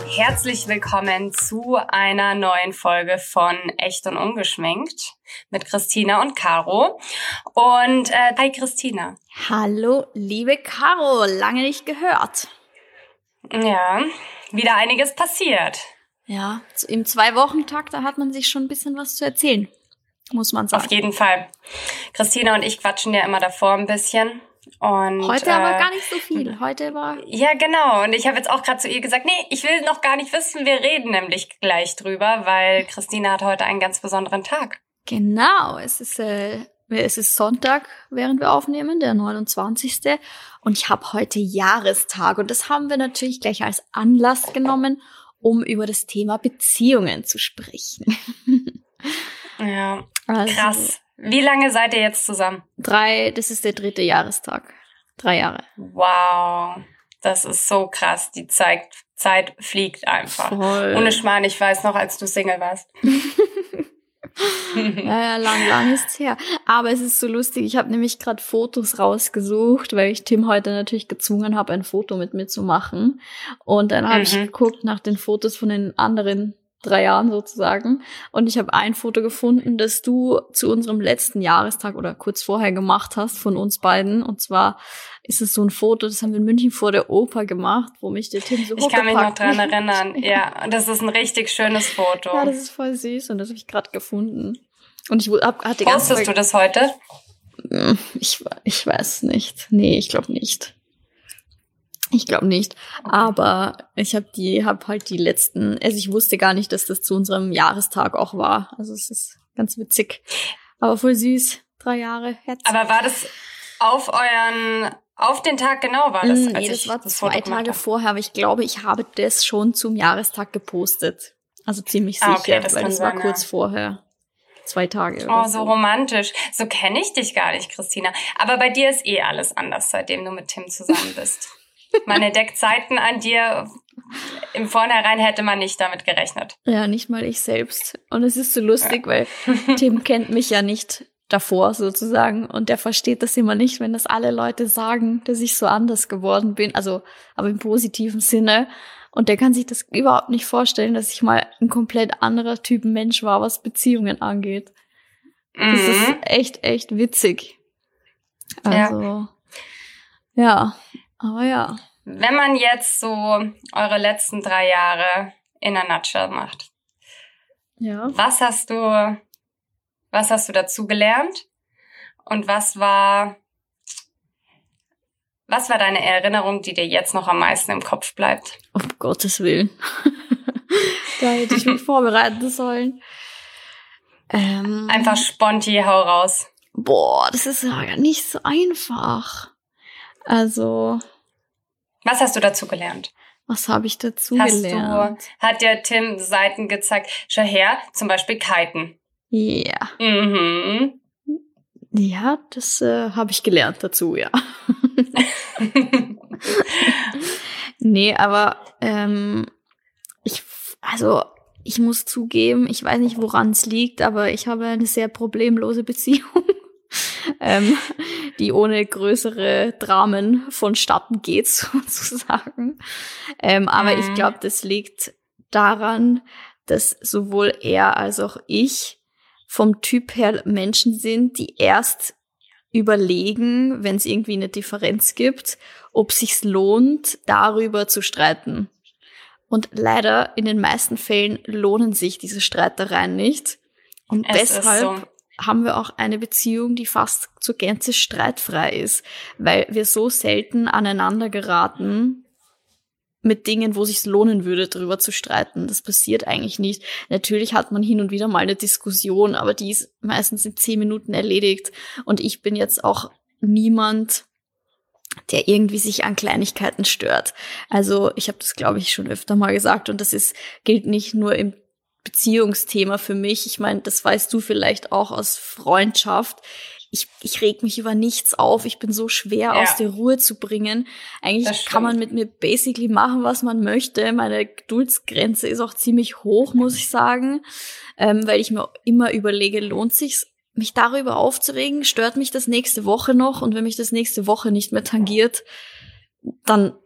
Herzlich willkommen zu einer neuen Folge von Echt und Ungeschminkt mit Christina und Caro. Und hi Christina. Hallo, liebe Caro, lange nicht gehört. Ja, wieder einiges passiert. Ja, im 2-Wochen-Takt, da hat man sich schon ein bisschen was zu erzählen, muss man sagen. Auf jeden Fall. Christina und ich quatschen ja immer davor ein bisschen. Und, heute aber gar nicht so viel. Heute war... Ja, genau. Und ich habe jetzt auch gerade zu ihr gesagt, nee, ich will noch gar nicht wissen, wir reden nämlich gleich drüber, weil Christina hat heute einen ganz besonderen Tag. Genau, es ist Sonntag, während wir aufnehmen, der 29. Und ich habe heute Jahrestag. Und das haben wir natürlich gleich als Anlass genommen, um über das Thema Beziehungen zu sprechen. Ja, krass. Wie lange seid ihr jetzt zusammen? Das ist der 3. Jahrestag. 3 Jahre. Wow, das ist so krass. Die Zeit fliegt einfach. Voll. Ohne Schmarrn, ich weiß noch, als du Single warst. Ja, lang ist's her. Aber es ist so lustig, ich habe nämlich gerade Fotos rausgesucht, weil ich Tim heute natürlich gezwungen habe, ein Foto mit mir zu machen. Und dann habe ich geguckt nach den Fotos von den anderen 3 Jahren sozusagen. Und ich habe ein Foto gefunden, das du zu unserem letzten Jahrestag oder kurz vorher gemacht hast von uns beiden. Und zwar ist es so ein Foto, das haben wir in München vor der Oper gemacht, wo mich der Tim so Ich kann mich noch dran erinnern. Ja, und das ist ein richtig schönes Foto. Ja, das ist voll süß und das habe ich gerade gefunden. Und ich hatte ganz... Postest du das heute? Ich weiß nicht. Nee, ich glaube nicht. Aber ich hab halt die letzten, also ich wusste gar nicht, dass das zu unserem Jahrestag auch war. Also es ist ganz witzig. Aber voll süß. 3 Jahre. Herzlich. Aber war das auf den Tag genau war das? Nee, das war 2 Tage vorher, aber ich glaube, ich habe das schon zum Jahrestag gepostet. Also ziemlich sicher, okay, weil das war kurz vorher. 2 Tage. Oh, so romantisch. So kenne ich dich gar nicht, Christina. Aber bei dir ist alles anders, seitdem du mit Tim zusammen bist. Man entdeckt Zeiten an dir, im Vornherein hätte man nicht damit gerechnet. Ja, nicht mal ich selbst. Und es ist so lustig, weil Tim kennt mich ja nicht davor sozusagen und der versteht das immer nicht, wenn das alle Leute sagen, dass ich so anders geworden bin, also aber im positiven Sinne. Und der kann sich das überhaupt nicht vorstellen, dass ich mal ein komplett anderer Typ Mensch war, was Beziehungen angeht. Das ist echt witzig. Also, ja. Aber ja. Wenn man jetzt so eure letzten 3 Jahre in a nutshell macht, ja. Was hast du dazu gelernt? Und was war deine Erinnerung, die dir jetzt noch am meisten im Kopf bleibt? Um Gottes Willen. Da hätte ich mich vorbereiten sollen. Einfach sponti, hau raus. Boah, das ist ja nicht so einfach. Also... Was hast du dazu gelernt? Was habe ich dazu gelernt? Hat dir Tim Seiten gezeigt? Schau her, zum Beispiel Kiten. Ja. Mhm. Ja, das habe ich gelernt dazu, ja. Nee, aber ich muss zugeben, ich weiß nicht, woran es liegt, aber ich habe eine sehr problemlose Beziehung. Die ohne größere Dramen vonstatten geht, sozusagen. Aber ich glaube, das liegt daran, dass sowohl er als auch ich vom Typ her Menschen sind, die erst überlegen, wenn es irgendwie eine Differenz gibt, ob sich's lohnt, darüber zu streiten. Und leider in den meisten Fällen lohnen sich diese Streitereien nicht. Und deshalb haben wir auch eine Beziehung, die fast zur Gänze streitfrei ist, weil wir so selten aneinander geraten mit Dingen, wo es sich lohnen würde, darüber zu streiten. Das passiert eigentlich nicht. Natürlich hat man hin und wieder mal eine Diskussion, aber die ist meistens in 10 Minuten erledigt. Und ich bin jetzt auch niemand, der irgendwie sich an Kleinigkeiten stört. Also ich habe das, glaube ich, schon öfter mal gesagt und das gilt nicht nur im Beziehungsthema für mich. Ich meine, das weißt du vielleicht auch aus Freundschaft. Ich reg mich über nichts auf. Ich bin so schwer aus der Ruhe zu bringen. Eigentlich kann man mit mir basically machen, was man möchte. Meine Geduldsgrenze ist auch ziemlich hoch, muss ich sagen, weil ich mir immer überlege, lohnt sich's, mich darüber aufzuregen? Stört mich das nächste Woche noch? Und wenn mich das nächste Woche nicht mehr tangiert, dann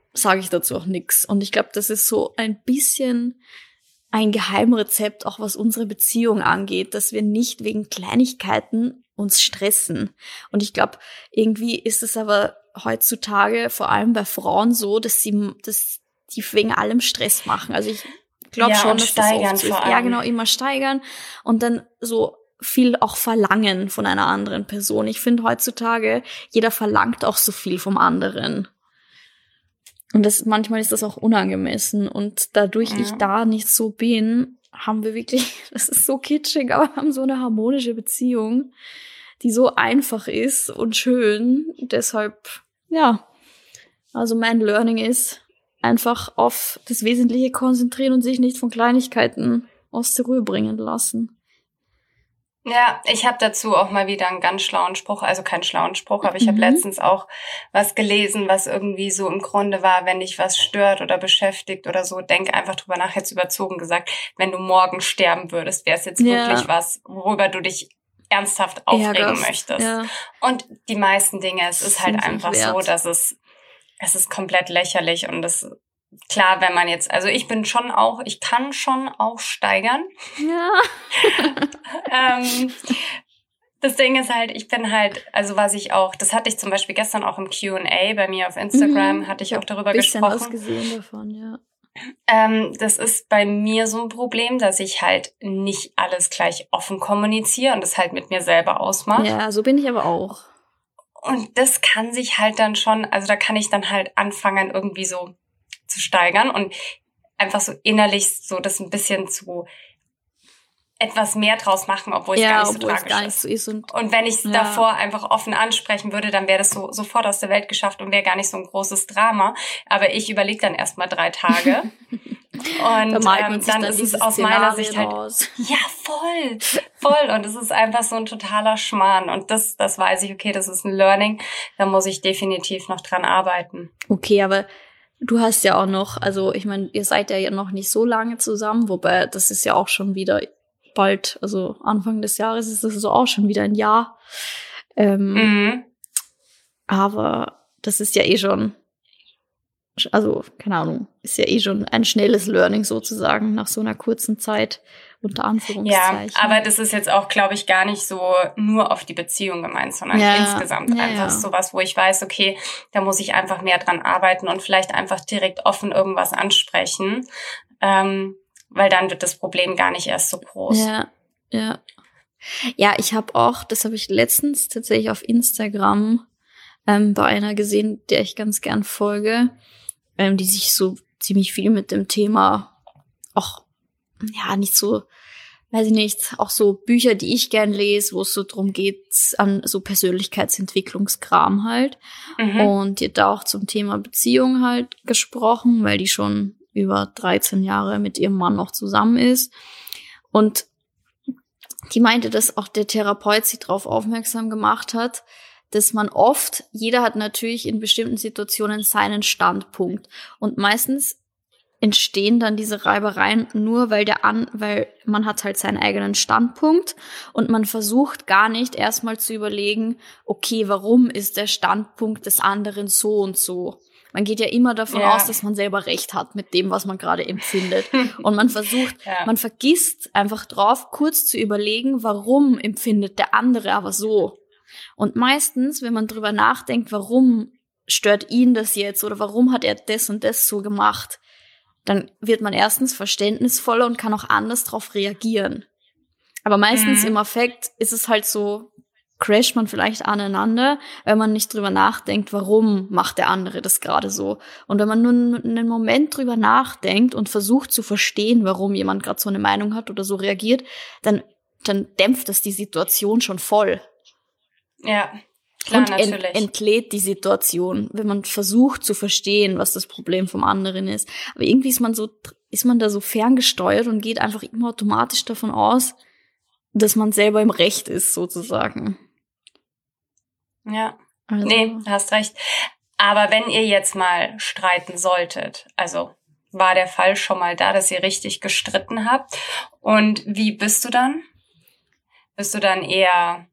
sage ich dazu auch nichts. Und ich glaube, das ist so ein bisschen ein Geheimrezept, auch was unsere Beziehung angeht, dass wir nicht wegen Kleinigkeiten uns stressen. Und ich glaube, irgendwie ist es aber heutzutage vor allem bei Frauen so, dass die wegen allem Stress machen. Also ich glaube schon, dass das oft so ist. Ja, genau, immer steigern und dann so viel auch verlangen von einer anderen Person. Ich finde heutzutage, jeder verlangt auch so viel vom anderen. Und manchmal ist das auch unangemessen. Und dadurch ich da nicht so bin, haben wir wirklich, das ist so kitschig, aber wir haben so eine harmonische Beziehung, die so einfach ist und schön. Deshalb, ja, also mein Learning ist, einfach auf das Wesentliche konzentrieren und sich nicht von Kleinigkeiten aus der Ruhe bringen lassen. Ja, ich habe dazu auch mal wieder einen ganz schlauen Spruch, also keinen schlauen Spruch, aber ich habe letztens auch was gelesen, was irgendwie so im Grunde war, wenn dich was stört oder beschäftigt oder so, denk einfach drüber nach, jetzt überzogen gesagt, wenn du morgen sterben würdest, wäre es jetzt wirklich was, worüber du dich ernsthaft aufregen möchtest. Ja. Und die meisten Dinge, es ist halt einfach so, dass es ist komplett lächerlich und das klar, wenn man jetzt, also ich kann schon auch steigern. Ja. Das Ding ist halt, ich bin halt, also was ich auch, das hatte ich zum Beispiel gestern auch im Q&A bei mir auf Instagram, hatte ich auch darüber gesprochen. Ich habe ein bisschen was gesehen davon, ja. Das ist bei mir so ein Problem, dass ich halt nicht alles gleich offen kommuniziere und das halt mit mir selber ausmache. Ja, so bin ich aber auch. Und das kann sich halt dann schon, also da kann ich dann halt anfangen, irgendwie so zu steigern und einfach so innerlich so das ein bisschen zu etwas mehr draus machen, obwohl es gar nicht so tragisch ist. Und wenn ich es davor einfach offen ansprechen würde, dann wäre das so sofort aus der Welt geschafft und wäre gar nicht so ein großes Drama. Aber ich überlege dann erstmal 3 Tage. Und dann ist es aus meiner Sicht halt, ja, voll. Und es ist einfach so ein totaler Schmarrn. Und das weiß ich, okay, das ist ein Learning. Da muss ich definitiv noch dran arbeiten. Okay, aber du hast ja auch noch, also ich meine, ihr seid ja noch nicht so lange zusammen, wobei das ist ja auch schon wieder bald, also Anfang des Jahres ist das so auch schon wieder ein Jahr. Aber das ist ja eh schon, also keine Ahnung, ist ja eh schon ein schnelles Learning sozusagen nach so einer kurzen Zeit, unter Anführungszeichen. Ja, aber das ist jetzt auch, glaube ich, gar nicht so nur auf die Beziehung gemeint, sondern insgesamt einfach sowas, wo ich weiß, okay, da muss ich einfach mehr dran arbeiten und vielleicht einfach direkt offen irgendwas ansprechen, weil dann wird das Problem gar nicht erst so groß. Ja, ich habe auch, das habe ich letztens tatsächlich auf Instagram bei einer gesehen, der ich ganz gern folge, die sich so ziemlich viel mit dem Thema auch, nicht so, weiß ich nicht, auch so Bücher, die ich gern lese, wo es so drum geht, an so Persönlichkeitsentwicklungskram halt. Und die hat da auch zum Thema Beziehung halt gesprochen, weil die schon über 13 Jahre mit ihrem Mann noch zusammen ist. Und die meinte, dass auch der Therapeut sie darauf aufmerksam gemacht hat, dass man oft, jeder hat natürlich in bestimmten Situationen seinen Standpunkt. Und meistens entstehen dann diese Reibereien nur, weil man hat halt seinen eigenen Standpunkt und man versucht gar nicht erstmal zu überlegen, okay, warum ist der Standpunkt des anderen so und so? Man geht ja immer davon aus, dass man selber recht hat mit dem, was man gerade empfindet. Und man man vergisst einfach drauf, kurz zu überlegen, warum empfindet der andere aber so. Und meistens, wenn man drüber nachdenkt, warum stört ihn das jetzt oder warum hat er das und das so gemacht, dann wird man erstens verständnisvoller und kann auch anders drauf reagieren. Aber meistens im Affekt ist es halt so, crasht man vielleicht aneinander, wenn man nicht drüber nachdenkt, warum macht der andere das gerade so. Und wenn man nur einen Moment drüber nachdenkt und versucht zu verstehen, warum jemand gerade so eine Meinung hat oder so reagiert, dann dämpft das die Situation schon voll. Ja, klar, und natürlich. Entlädt die Situation, wenn man versucht zu verstehen, was das Problem vom anderen ist. Aber irgendwie ist man da so ferngesteuert und geht einfach immer automatisch davon aus, dass man selber im Recht ist, sozusagen. Ja, also. Nee, hast recht. Aber wenn ihr jetzt mal streiten solltet, also war der Fall schon mal da, dass ihr richtig gestritten habt? Und wie bist du dann? Bist du dann eher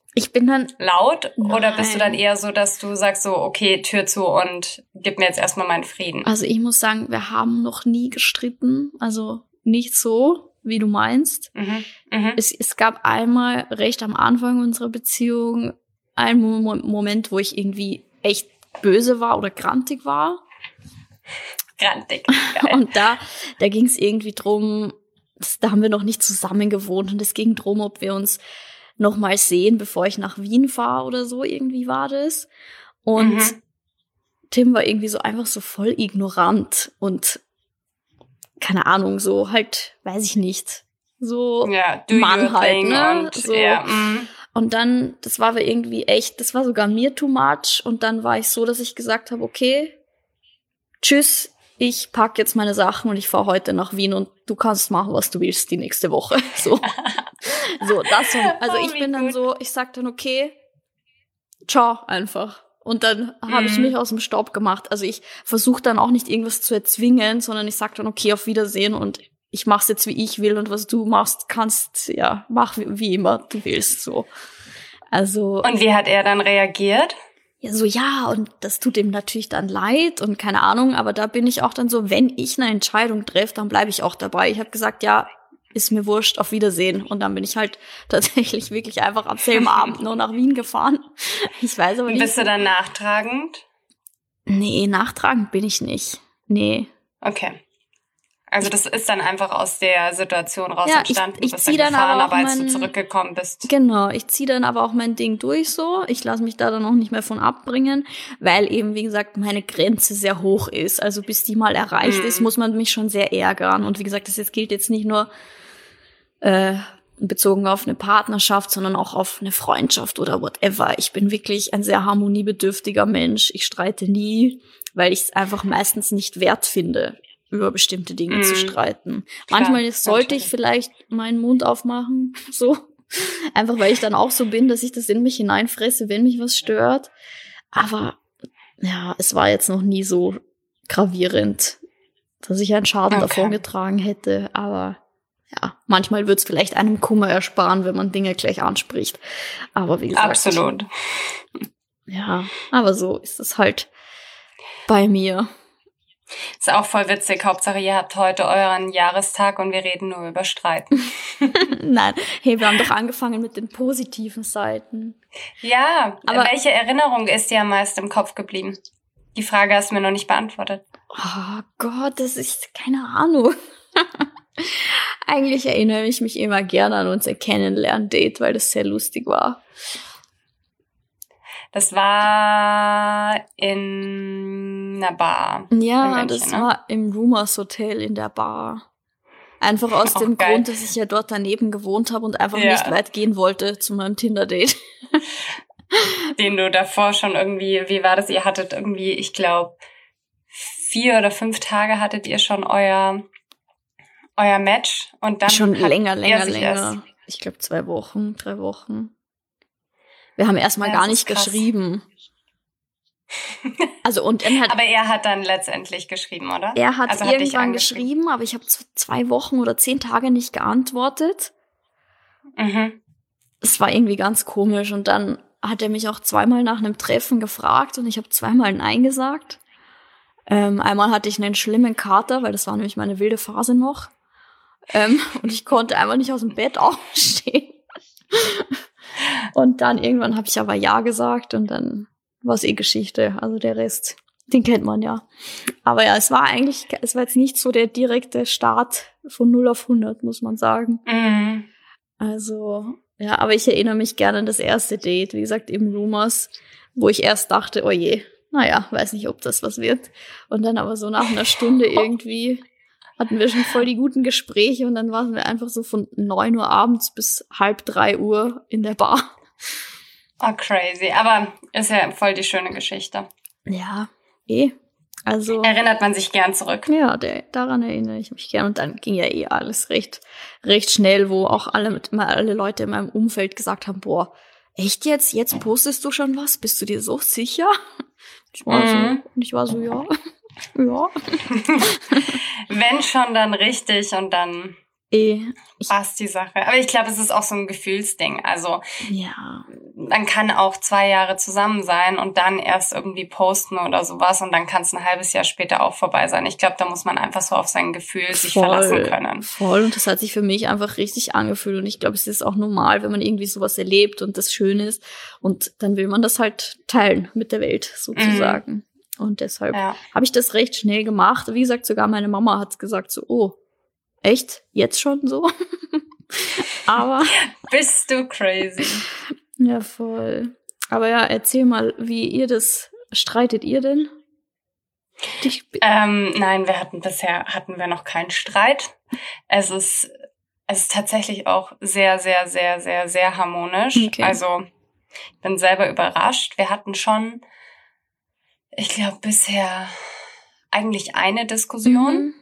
Ich bin dann laut oder Nein. bist du dann eher so, dass du sagst so, okay, Tür zu und gib mir jetzt erstmal meinen Frieden? Also ich muss sagen, wir haben noch nie gestritten, also nicht so, wie du meinst. Es gab einmal recht am Anfang unserer Beziehung einen Moment, wo ich irgendwie echt böse war oder grantig war. Grantig, geil. Und da ging es irgendwie drum, da haben wir noch nicht zusammen gewohnt und es ging drum, ob wir uns noch mal sehen, bevor ich nach Wien fahre oder so, irgendwie war das. Und Tim war irgendwie so einfach so voll ignorant und keine Ahnung, so halt, weiß ich nicht, so ja, Mann halt, ne? Und, so. ja, Und dann, das war aber irgendwie echt, das war sogar mir too much und dann war ich so, dass ich gesagt habe, okay, tschüss, ich pack jetzt meine Sachen und ich fahre heute nach Wien und du kannst machen, was du willst die nächste Woche. So, das. Also ich bin dann so, ich sag dann, okay, ciao einfach. Und dann habe ich mich aus dem Staub gemacht. Also ich versuche dann auch nicht irgendwas zu erzwingen, sondern ich sag dann, okay, auf Wiedersehen und ich mach's jetzt, wie ich will und was du machst, kannst, ja, mach wie immer du willst, so. Also. Und wie hat er dann reagiert? Ja, so, ja, und das tut ihm natürlich dann leid und keine Ahnung, aber da bin ich auch dann so, wenn ich eine Entscheidung treffe, dann bleibe ich auch dabei. Ich habe gesagt, ja, ist mir wurscht, auf Wiedersehen. Und dann bin ich halt tatsächlich wirklich einfach am selben Abend noch nach Wien gefahren. Ich weiß aber nicht. Bist du dann nachtragend? Nee, nachtragend bin ich nicht. Nee. Okay. Also das ist dann einfach aus der Situation raus entstanden. Ich bist zieh dann gefahren, aber auch als du zurückgekommen bist. Genau, ich ziehe dann aber auch mein Ding durch so. Ich lasse mich da dann auch nicht mehr von abbringen, weil eben, wie gesagt, meine Grenze sehr hoch ist. Also bis die mal erreicht ist, muss man mich schon sehr ärgern. Und wie gesagt, das jetzt gilt jetzt nicht nur bezogen auf eine Partnerschaft, sondern auch auf eine Freundschaft oder whatever. Ich bin wirklich ein sehr harmoniebedürftiger Mensch. Ich streite nie, weil ich es einfach meistens nicht wert finde, über bestimmte Dinge zu streiten. Klar, manchmal sollte ich vielleicht meinen Mund aufmachen, so. Einfach weil ich dann auch so bin, dass ich das in mich hineinfresse, wenn mich was stört. Aber ja, es war jetzt noch nie so gravierend, dass ich einen Schaden davon getragen hätte. Aber ja, manchmal wird's vielleicht einem Kummer ersparen, wenn man Dinge gleich anspricht. Aber wie gesagt. Absolut. Ja, aber so ist es halt bei mir. Ist auch voll witzig. Hauptsache, ihr habt heute euren Jahrestag und wir reden nur über Streiten. Nein, hey, wir haben doch angefangen mit den positiven Seiten. Ja, aber welche Erinnerung ist dir am meisten im Kopf geblieben? Die Frage hast du mir noch nicht beantwortet. Oh Gott, das ist keine Ahnung. Eigentlich erinnere ich mich immer gerne an unser Kennenlern-Date, weil das sehr lustig war. Das war in einer Bar. Ja, München, das war im Rumors Hotel in der Bar. Einfach aus dem Grund, dass ich ja dort daneben gewohnt habe und einfach nicht weit gehen wollte zu meinem Tinder-Date. Den du davor schon irgendwie, wie war das? Ihr hattet irgendwie, ich glaube, 4 oder 5 Tage hattet ihr schon euer Match und dann schon länger. Ich glaube 2 Wochen, 3 Wochen. Wir haben erstmal gar nicht geschrieben. Also und aber er hat dann letztendlich geschrieben, oder? Er hat irgendwann geschrieben, aber ich habe 2 Wochen oder 10 Tage nicht geantwortet. Es war irgendwie ganz komisch und dann hat er mich auch 2-mal nach einem Treffen gefragt und ich habe 2-mal Nein gesagt. Einmal hatte ich einen schlimmen Kater, weil das war nämlich meine wilde Phase noch. Und ich konnte einfach nicht aus dem Bett aufstehen. Und dann irgendwann habe ich aber Ja gesagt und dann war es Geschichte. Also der Rest, den kennt man ja. Aber ja, es war jetzt nicht so der direkte Start von 0 auf 100, muss man sagen. Also, ja, aber ich erinnere mich gerne an das erste Date, wie gesagt, im Rumors, wo ich erst dachte, oh je, naja, weiß nicht, ob das was wird. Und dann aber so nach einer Stunde irgendwie hatten wir schon voll die guten Gespräche und dann waren wir einfach so von 9 Uhr abends bis 2:30 Uhr in der Bar. Oh, crazy. Aber ist ja voll die schöne Geschichte. Ja, also erinnert man sich gern zurück. Ja, daran erinnere ich mich gern. Und dann ging ja alles recht schnell, wo auch alle Leute in meinem Umfeld gesagt haben, boah, echt jetzt? Jetzt postest du schon was? Bist du dir so sicher? Ich war so, ja. Ja. Wenn schon, dann richtig und dann passt die Sache. Aber ich glaube, es ist auch so ein Gefühlsding. Also ja. man kann auch 2 Jahre zusammen sein und dann erst irgendwie posten oder sowas und dann kann es ein halbes Jahr später auch vorbei sein. Ich glaube, da muss man einfach so auf sein Gefühl sich verlassen können. Voll. Und das hat sich für mich einfach richtig angefühlt. Und ich glaube, es ist auch normal, wenn man irgendwie sowas erlebt und das schön ist. Und dann will man das halt teilen mit der Welt sozusagen. Und deshalb habe ich das recht schnell gemacht. Wie gesagt, sogar meine Mama hat gesagt so, oh, echt? Jetzt schon so? Aber bist du crazy? Ja, voll. Aber ja, erzähl mal, wie ihr das, streitet ihr denn? Nein, hatten wir noch keinen Streit. Es ist tatsächlich auch sehr, sehr, sehr, sehr, sehr harmonisch. Okay. Also, ich bin selber überrascht. Wir hatten schon, ich glaube, bisher eigentlich eine Diskussion.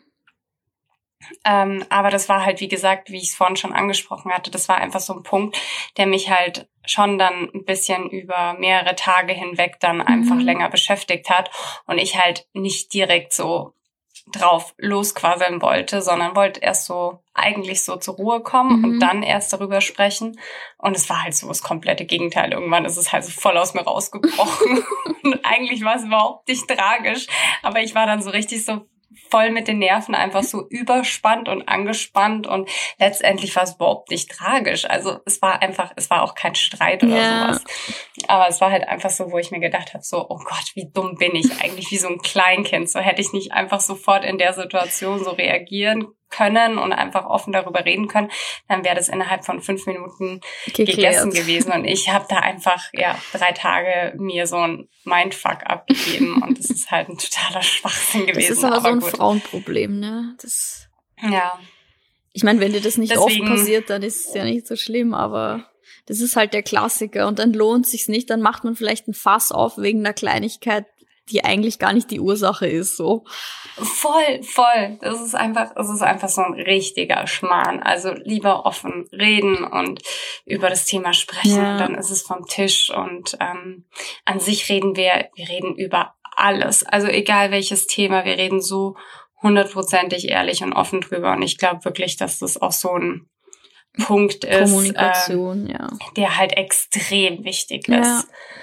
Aber das war halt, wie gesagt, wie ich es vorhin schon angesprochen hatte, das war einfach so ein Punkt, der mich halt schon dann ein bisschen über mehrere Tage hinweg dann einfach länger beschäftigt hat und ich halt nicht direkt so drauf losquasseln wollte, sondern wollte erst so eigentlich so zur Ruhe kommen und dann erst darüber sprechen. Und es war halt so das komplette Gegenteil. Irgendwann ist es halt so voll aus mir rausgebrochen. Und eigentlich war es überhaupt nicht tragisch. Aber ich war dann so richtig so voll mit den Nerven einfach so überspannt und angespannt und letztendlich war es überhaupt nicht tragisch. Also es war auch kein Streit oder sowas. Aber es war halt einfach so, wo ich mir gedacht habe, so, oh Gott, wie dumm bin ich eigentlich, wie so ein Kleinkind. So hätte ich nicht einfach sofort in der Situation so reagieren können und einfach offen darüber reden können, dann wäre das innerhalb von 5 Minuten gegessen gewesen. Und ich habe da einfach 3 Tage mir so ein Mindfuck abgegeben und das ist halt ein totaler Schwachsinn gewesen. Das ist aber so ein Frauenproblem, ne? Ja. Ich meine, wenn dir das nicht oft passiert, dann ist es ja nicht so schlimm, aber das ist halt der Klassiker und dann lohnt sich's nicht, dann macht man vielleicht ein Fass auf wegen einer Kleinigkeit, die eigentlich gar nicht die Ursache ist, so. Voll. Das ist einfach so ein richtiger Schmarrn. Also lieber offen reden und über das Thema sprechen, dann ist es vom Tisch und an sich reden wir reden über alles. Also egal welches Thema, wir reden so 100%ig ehrlich und offen drüber und ich glaube wirklich, dass das auch so ein Punkt ist, Kommunikation, der halt extrem wichtig ist.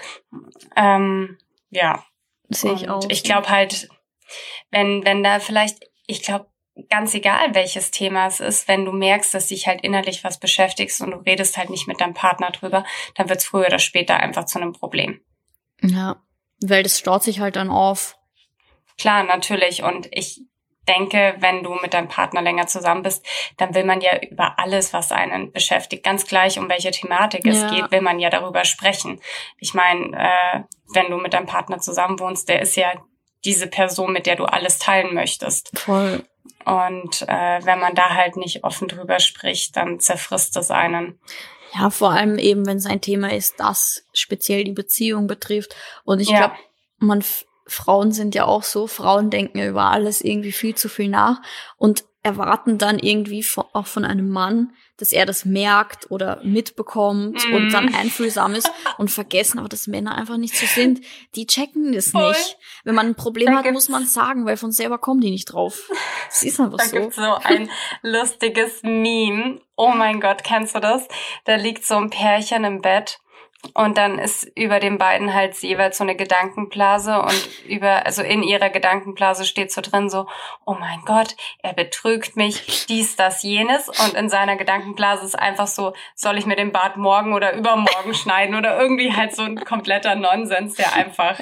Sehe ich auch. Ich glaube halt, wenn da vielleicht, ich glaube, ganz egal welches Thema es ist, wenn du merkst, dass dich halt innerlich was beschäftigst und du redest halt nicht mit deinem Partner drüber, dann wird es früher oder später einfach zu einem Problem. Ja, weil das staut sich halt dann auf. Klar, natürlich. Und ich denke, wenn du mit deinem Partner länger zusammen bist, dann will man ja über alles, was einen beschäftigt, ganz gleich um welche Thematik es geht, will man ja darüber sprechen. Ich meine, wenn du mit deinem Partner zusammen wohnst, der ist ja diese Person, mit der du alles teilen möchtest. Voll. Und wenn man da halt nicht offen drüber spricht, dann zerfrisst es einen. Ja, vor allem eben, wenn es ein Thema ist, das speziell die Beziehung betrifft. Und ich glaube, Frauen sind ja auch so, Frauen denken ja über alles irgendwie viel zu viel nach und erwarten dann irgendwie auch von einem Mann, dass er das merkt oder mitbekommt und dann einfühlsam ist und vergessen, aber dass Männer einfach nicht so sind. Die checken das nicht. Wenn man ein Problem hat, muss man sagen, weil von selber kommen die nicht drauf. Das ist einfach so. Da gibt's so ein lustiges Meme. Oh mein Gott, kennst du das? Da liegt so ein Pärchen im Bett. Und dann ist über den beiden halt jeweils so eine Gedankenblase und in ihrer Gedankenblase steht so drin so, oh mein Gott, er betrügt mich, dies, das, jenes. Und in seiner Gedankenblase ist einfach so, soll ich mir den Bart morgen oder übermorgen schneiden oder irgendwie halt so ein kompletter Nonsens, der einfach,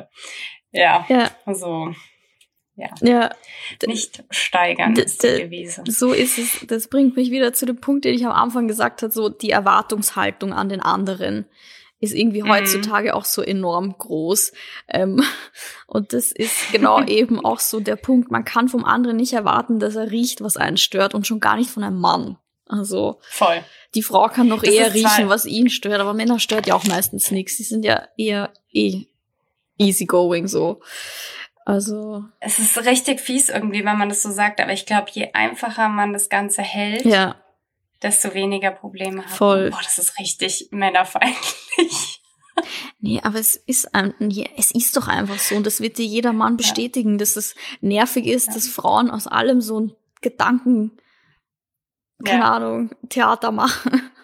nicht steigern ist gewesen. So ist es. Das bringt mich wieder zu dem Punkt, den ich am Anfang gesagt habe, so die Erwartungshaltung an den anderen ist irgendwie heutzutage auch so enorm groß. Und das ist genau eben auch so der Punkt. Man kann vom anderen nicht erwarten, dass er riecht, was einen stört und schon gar nicht von einem Mann. Also voll. Die Frau kann noch eher riechen, was ihn stört, aber Männer stört ja auch meistens nichts. Die sind ja eher easygoing so. Also es ist richtig fies irgendwie, wenn man das so sagt, aber ich glaube, je einfacher man das Ganze hält, desto weniger Probleme hat. Voll. Boah, das ist richtig männerfeindlich. Nee, aber es ist doch einfach so und das wird dir jeder Mann bestätigen, dass es nervig ist, dass Frauen aus allem so ein Gedanken, keine Ahnung, Theater machen.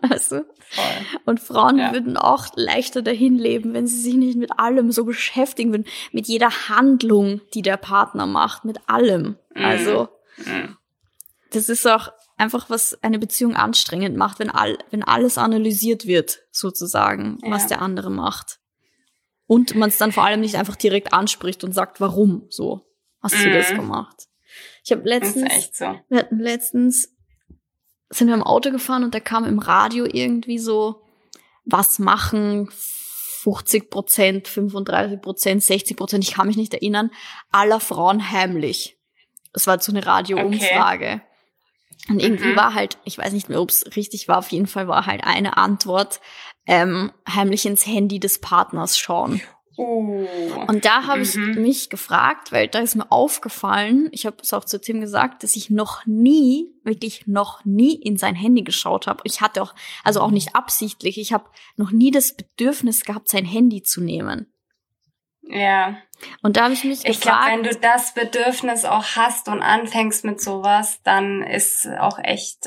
Also, Voll. und Frauen würden auch leichter dahin leben, wenn sie sich nicht mit allem so beschäftigen würden, mit jeder Handlung, die der Partner macht, mit allem. Also, das ist auch einfach, was eine Beziehung anstrengend macht, wenn alles analysiert wird, sozusagen, was der andere macht. Und man es dann vor allem nicht einfach direkt anspricht und sagt, warum so hast du das gemacht. Ich habe letztens, das ist echt so. wir hatten letztens, sind wir im Auto gefahren und da kam im Radio irgendwie so, was machen 50%, 35%, 60%, ich kann mich nicht erinnern, aller Frauen heimlich. Das war so eine Radio-Umfrage. Okay. Und irgendwie war halt, ich weiß nicht mehr, ob es richtig war, auf jeden Fall war halt eine Antwort, heimlich ins Handy des Partners schauen. Und da habe ich mich gefragt, weil da ist mir aufgefallen, ich habe es auch zu Tim gesagt, dass ich wirklich noch nie in sein Handy geschaut habe. Ich hatte auch, also auch nicht absichtlich, ich habe noch nie das Bedürfnis gehabt, sein Handy zu nehmen. Ja. Und da habe ich mich gefragt. Ich glaube, wenn du das Bedürfnis auch hast und anfängst mit sowas, dann ist auch echt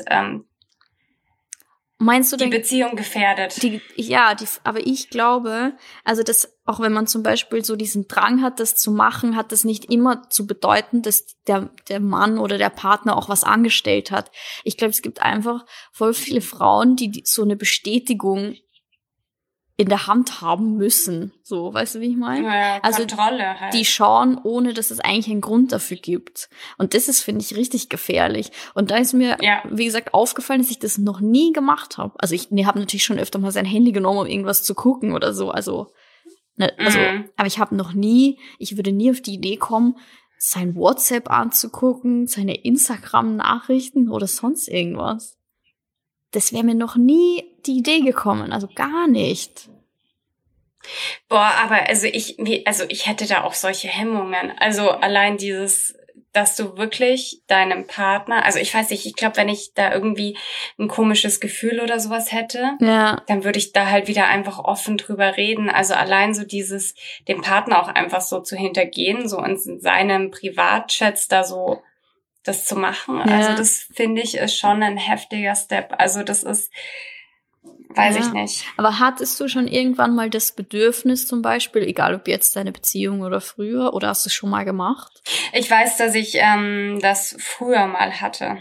meinst du die Beziehung gefährdet. Aber ich glaube, also das, auch wenn man zum Beispiel so diesen Drang hat, das zu machen, hat das nicht immer zu bedeuten, dass der Mann oder der Partner auch was angestellt hat. Ich glaube, es gibt einfach voll viele Frauen, die so eine Bestätigung in der Hand haben müssen. So, weißt du, wie ich meine? Ja, also Kontrolle halt. Die schauen, ohne dass es eigentlich einen Grund dafür gibt. Und das ist, finde ich, richtig gefährlich. Und da ist mir, wie gesagt, aufgefallen, dass ich das noch nie gemacht habe. Also ich habe natürlich schon öfter mal sein Handy genommen, um irgendwas zu gucken oder so. Aber ich würde nie auf die Idee kommen, sein WhatsApp anzugucken, seine Instagram-Nachrichten oder sonst irgendwas. Das wäre mir noch nie die Idee gekommen, also gar nicht. Boah, aber ich hätte da auch solche Hemmungen. Also allein dieses, dass du wirklich deinem Partner, also ich weiß nicht, ich glaube, wenn ich da irgendwie ein komisches Gefühl oder sowas hätte, dann würde ich da halt wieder einfach offen drüber reden. Also allein so dieses, dem Partner auch einfach so zu hintergehen, so in seinem Privatchats da so das zu machen. Also das finde ich ist schon ein heftiger Step. Also das ist, weiß ich nicht. Aber hattest du schon irgendwann mal das Bedürfnis zum Beispiel, egal ob jetzt deine Beziehung oder früher, oder hast du es schon mal gemacht? Ich weiß, dass ich das früher mal hatte.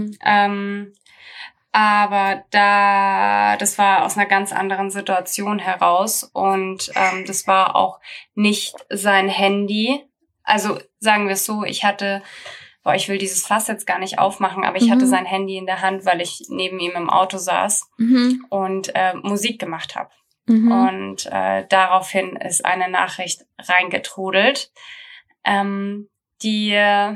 Aber das war aus einer ganz anderen Situation heraus und das war auch nicht sein Handy. Also sagen wir es so, ich will dieses Fass jetzt gar nicht aufmachen, aber ich hatte sein Handy in der Hand, weil ich neben ihm im Auto saß und Musik gemacht habe. Und daraufhin ist eine Nachricht reingetrudelt, die,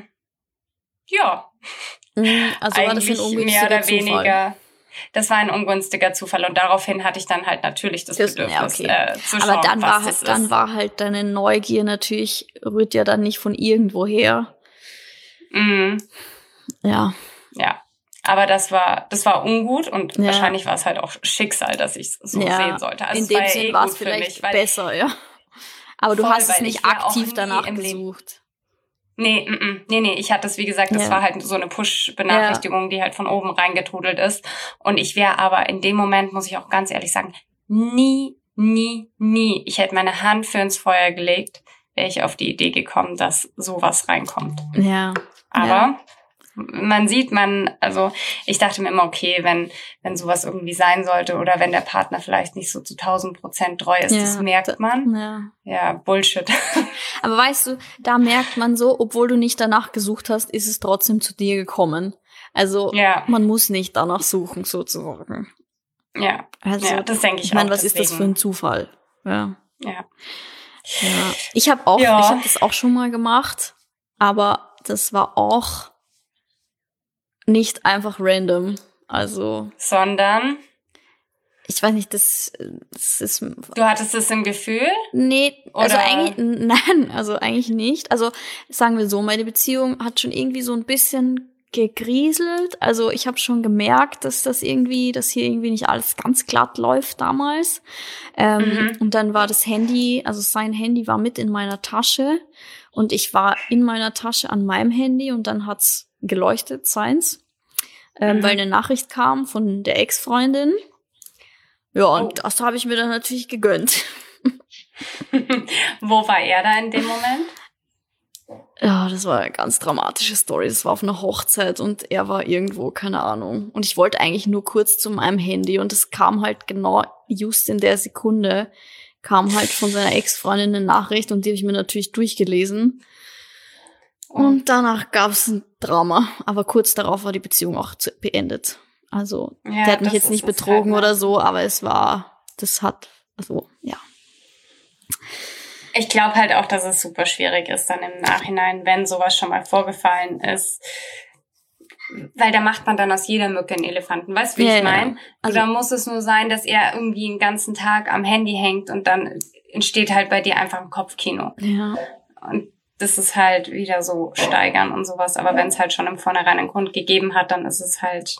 also war das ein ungünstiger Zufall? Das war ein ungünstiger Zufall und daraufhin hatte ich dann halt natürlich das Bedürfnis zu schauen, aber dann was war halt deine Neugier natürlich, rührt ja dann nicht von irgendwo her. Ja. Ja, aber das war ungut und wahrscheinlich war es halt auch Schicksal, dass ich es so sehen sollte. Also in dem Sinne war es vielleicht besser, Aber du hast es nicht aktiv danach gesucht. Nee, ich hatte es, wie gesagt, das war halt so eine Push-Benachrichtigung, die halt von oben reingetrudelt ist. Und ich wäre aber in dem Moment, muss ich auch ganz ehrlich sagen, nie, ich hätte meine Hand für ins Feuer gelegt, wäre ich auf die Idee gekommen, dass sowas reinkommt. Ja. Aber also ich dachte mir immer, okay, wenn sowas irgendwie sein sollte oder wenn der Partner vielleicht nicht so zu 1000% treu ist, das merkt man. Ja, Bullshit. Aber weißt du, da merkt man so, obwohl du nicht danach gesucht hast, ist es trotzdem zu dir gekommen. Also man muss nicht danach suchen, sozusagen. Ja, also, das denke ich auch. Ich meine, was ist das für ein Zufall? Ja. Ich habe das auch schon mal gemacht, aber das war auch nicht einfach random. Also. Sondern? Ich weiß nicht, das ist. Du hattest es im Gefühl? Nee, also eigentlich nicht. Also sagen wir so, meine Beziehung hat schon irgendwie so ein bisschen gegrieselt. Also ich habe schon gemerkt, dass hier irgendwie nicht alles ganz glatt läuft damals. Und dann war das Handy, also sein Handy war mit in meiner Tasche und ich war in meiner Tasche an meinem Handy und dann hat's geleuchtet, seins, weil eine Nachricht kam von der Ex-Freundin Ja, und das habe ich mir dann natürlich gegönnt. Wo war er da in dem Moment? Ja, das war eine ganz dramatische Story. Das war auf einer Hochzeit und er war irgendwo, keine Ahnung. Und ich wollte eigentlich nur kurz zu meinem Handy und es kam halt genau just in der Sekunde, kam halt von seiner Ex-Freundin eine Nachricht und die habe ich mir natürlich durchgelesen. Und danach gab es ein Drama. Aber kurz darauf war die Beziehung auch beendet. Also, der hat mich jetzt nicht betrogen halt oder so, aber ja. Ich glaube halt auch, dass es super schwierig ist dann im Nachhinein, wenn sowas schon mal vorgefallen ist. Weil da macht man dann aus jeder Mücke einen Elefanten. Weißt du, wie ich meine? Ja. Also, da muss es nur sein, dass er irgendwie den ganzen Tag am Handy hängt und dann entsteht halt bei dir einfach ein Kopfkino. Ja. Und das ist halt wieder so steigern und sowas. Aber wenn es halt schon im Vornherein einen Grund gegeben hat, dann ist es halt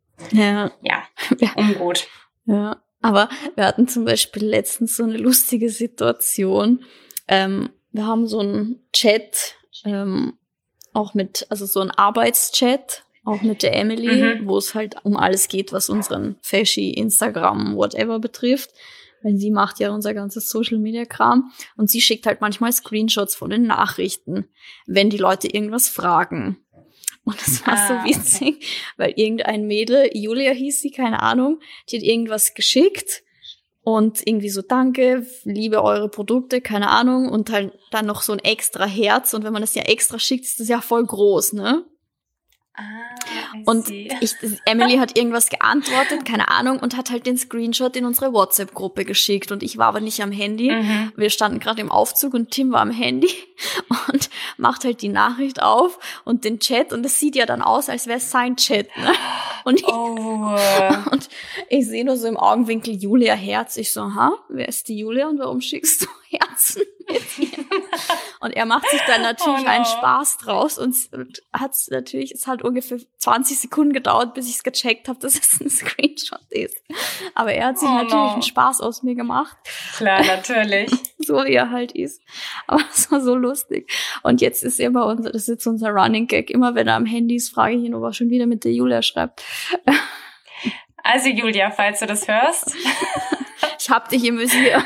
ungut. Ja, aber wir hatten zum Beispiel letztens so eine lustige Situation. Wir haben so einen Chat, auch so einen Arbeitschat, auch mit der Emily, wo es halt um alles geht, was unseren Faschi, Instagram, whatever betrifft. Weil sie macht ja unser ganzes Social-Media-Kram. Und sie schickt halt manchmal Screenshots von den Nachrichten, wenn die Leute irgendwas fragen. Und das war so witzig, weil irgendein Mädel, Julia hieß sie, keine Ahnung, die hat irgendwas geschickt und irgendwie so, danke, liebe eure Produkte, keine Ahnung, und halt dann noch so ein extra Herz. Und wenn man das ja extra schickt, ist das ja voll groß, ne? Und Emily hat irgendwas geantwortet, keine Ahnung, und hat halt den Screenshot in unsere WhatsApp-Gruppe geschickt. Und ich war aber nicht am Handy. Wir standen gerade im Aufzug und Tim war am Handy und macht halt die Nachricht auf und den Chat. Und es sieht ja dann aus, als wäre es sein Chat, ne? Und ich sehe nur so im Augenwinkel Julia Herz. Ich so, wer ist die Julia und warum schickst du Herzen mit ihr? Und er macht sich dann natürlich einen Spaß draus und es hat ungefähr 20 Sekunden gedauert, bis ich es gecheckt habe, dass es ein Screenshot ist. Aber er hat sich natürlich einen Spaß aus mir gemacht. Klar, natürlich. So wie er halt ist. Aber es war so lustig. Und jetzt ist das ist jetzt unser Running Gag. Immer wenn er am Handy ist, frage ich ihn, ob er schon wieder mit der Julia schreibt. Also Julia, falls du das hörst. Ich hab dich im Visier.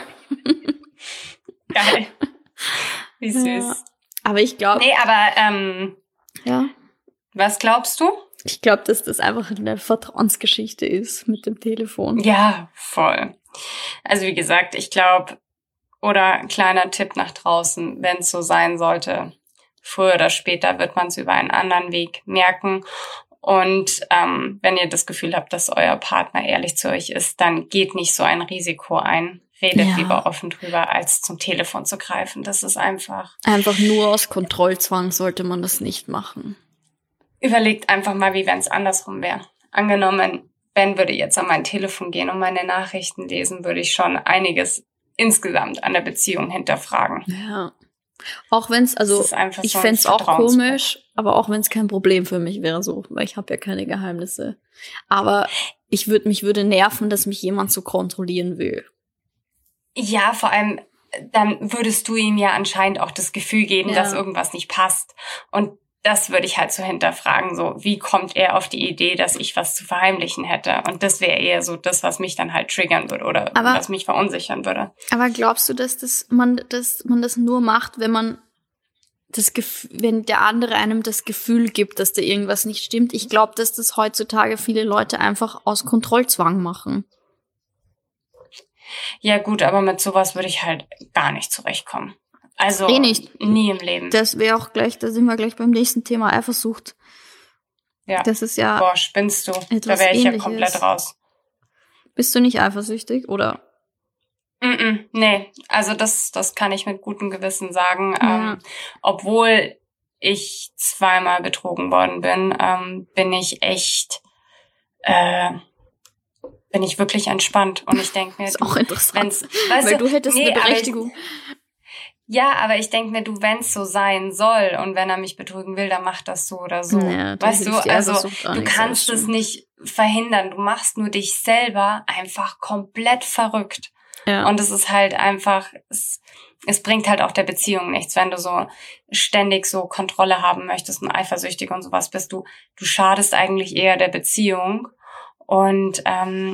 Geil. Wie süß. Ja. Aber ich glaube... Nee, aber was glaubst du? Ich glaube, dass das einfach eine Vertrauensgeschichte ist mit dem Telefon. Ja, voll. Also wie gesagt, ich glaube, oder ein kleiner Tipp nach draußen, wenn es so sein sollte, früher oder später wird man es über einen anderen Weg merken. Und wenn ihr das Gefühl habt, dass euer Partner ehrlich zu euch ist, dann geht nicht so ein Risiko ein. Redet lieber offen drüber, als zum Telefon zu greifen. Das ist einfach... Einfach nur aus Kontrollzwang sollte man das nicht machen. Überlegt einfach mal, wie wenn es andersrum wäre. Angenommen, Ben würde jetzt an mein Telefon gehen und meine Nachrichten lesen, würde ich schon einiges insgesamt an der Beziehung hinterfragen. Ja. Auch wenn es, ich fände es auch komisch, aber auch wenn es kein Problem für mich wäre, so, weil ich habe ja keine Geheimnisse. Aber mich würde nerven, dass mich jemand so kontrollieren will. Ja, vor allem, dann würdest du ihm ja anscheinend auch das Gefühl geben, dass irgendwas nicht passt. Und das würde ich halt so hinterfragen, so, wie kommt er auf die Idee, dass ich was zu verheimlichen hätte? Und das wäre eher so das, was mich dann halt triggern würde oder was mich verunsichern würde. Aber glaubst du, dass man das nur macht, wenn wenn der andere einem das Gefühl gibt, dass da irgendwas nicht stimmt? Ich glaube, dass das heutzutage viele Leute einfach aus Kontrollzwang machen. Ja gut, aber mit sowas würde ich halt gar nicht zurechtkommen. Also nicht. Nie im Leben. Das wäre auch gleich, da sind wir gleich beim nächsten Thema, Eifersucht. Ja. Das ist ja... Boah, spinnst du. Da wäre ich ja komplett raus. Bist du nicht eifersüchtig, oder? Nee, also das kann ich mit gutem Gewissen sagen. Obwohl ich zweimal betrogen worden bin, bin ich echt... bin ich wirklich entspannt. Und ich denke mir... Das ist auch interessant, weil du hättest eine Berechtigung. Aber ich denke mir, wenn es so sein soll und wenn er mich betrügen will, dann macht das so oder so. Ja, weißt du, also du kannst es nicht verhindern. Du machst nur dich selber einfach komplett verrückt. Ja. Und es ist halt einfach, es bringt halt auch der Beziehung nichts, wenn du so ständig so Kontrolle haben möchtest und eifersüchtig und sowas bist. Du schadest eigentlich eher der Beziehung. Und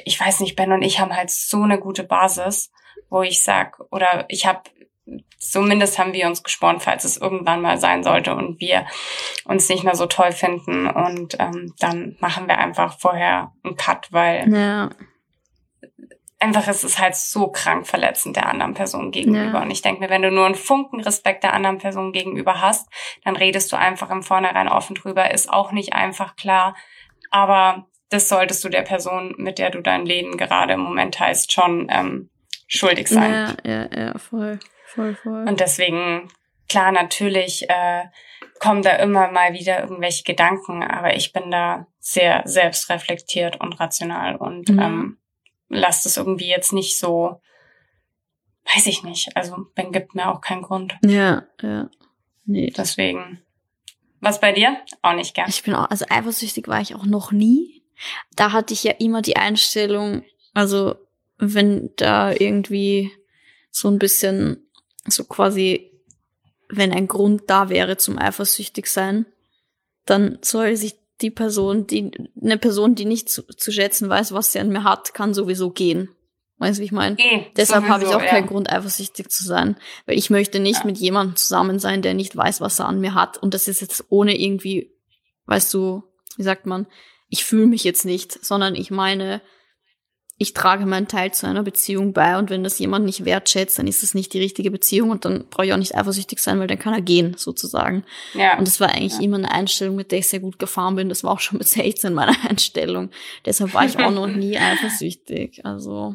ich weiß nicht, Ben und ich haben halt so eine gute Basis, wo ich sag, oder zumindest haben wir uns geschworen, falls es irgendwann mal sein sollte und wir uns nicht mehr so toll finden und dann machen wir einfach vorher einen Cut, weil einfach es ist halt so krank verletzend der anderen Person gegenüber. Und ich denke mir, wenn du nur einen Funken Respekt der anderen Person gegenüber hast, dann redest du einfach im Vornherein offen drüber, ist auch nicht einfach klar, aber das solltest du der Person, mit der du dein Leben gerade im Moment teilst, schon schuldig sein. Ja, voll. Und deswegen, klar, natürlich kommen da immer mal wieder irgendwelche Gedanken, aber ich bin da sehr selbstreflektiert und rational und lass das irgendwie jetzt nicht so, weiß ich nicht, also Ben gibt mir auch keinen Grund. Ja. Nee. Deswegen. Was bei dir? Auch nicht gern. Ich bin auch, also eifersüchtig war ich auch noch nie. Da hatte ich ja immer die Einstellung, also wenn da irgendwie so ein bisschen so quasi, wenn ein Grund da wäre zum eifersüchtig sein, dann soll sich eine Person, die nicht zu schätzen weiß, was sie an mir hat, kann sowieso gehen. Weißt du, wie ich meine? Deshalb habe ich auch keinen Grund, eifersüchtig zu sein. Weil ich möchte nicht mit jemandem zusammen sein, der nicht weiß, was er an mir hat. Und das ist jetzt ohne irgendwie, weißt du, wie sagt man, ich fühle mich jetzt nicht, sondern ich meine, ich trage meinen Teil zu einer Beziehung bei und wenn das jemand nicht wertschätzt, dann ist das nicht die richtige Beziehung und dann brauche ich auch nicht eifersüchtig sein, weil dann kann er gehen, sozusagen. Ja. Und das war eigentlich immer eine Einstellung, mit der ich sehr gut gefahren bin. Das war auch schon mit 16 meine Einstellung. Deshalb war ich auch noch nie eifersüchtig. Also,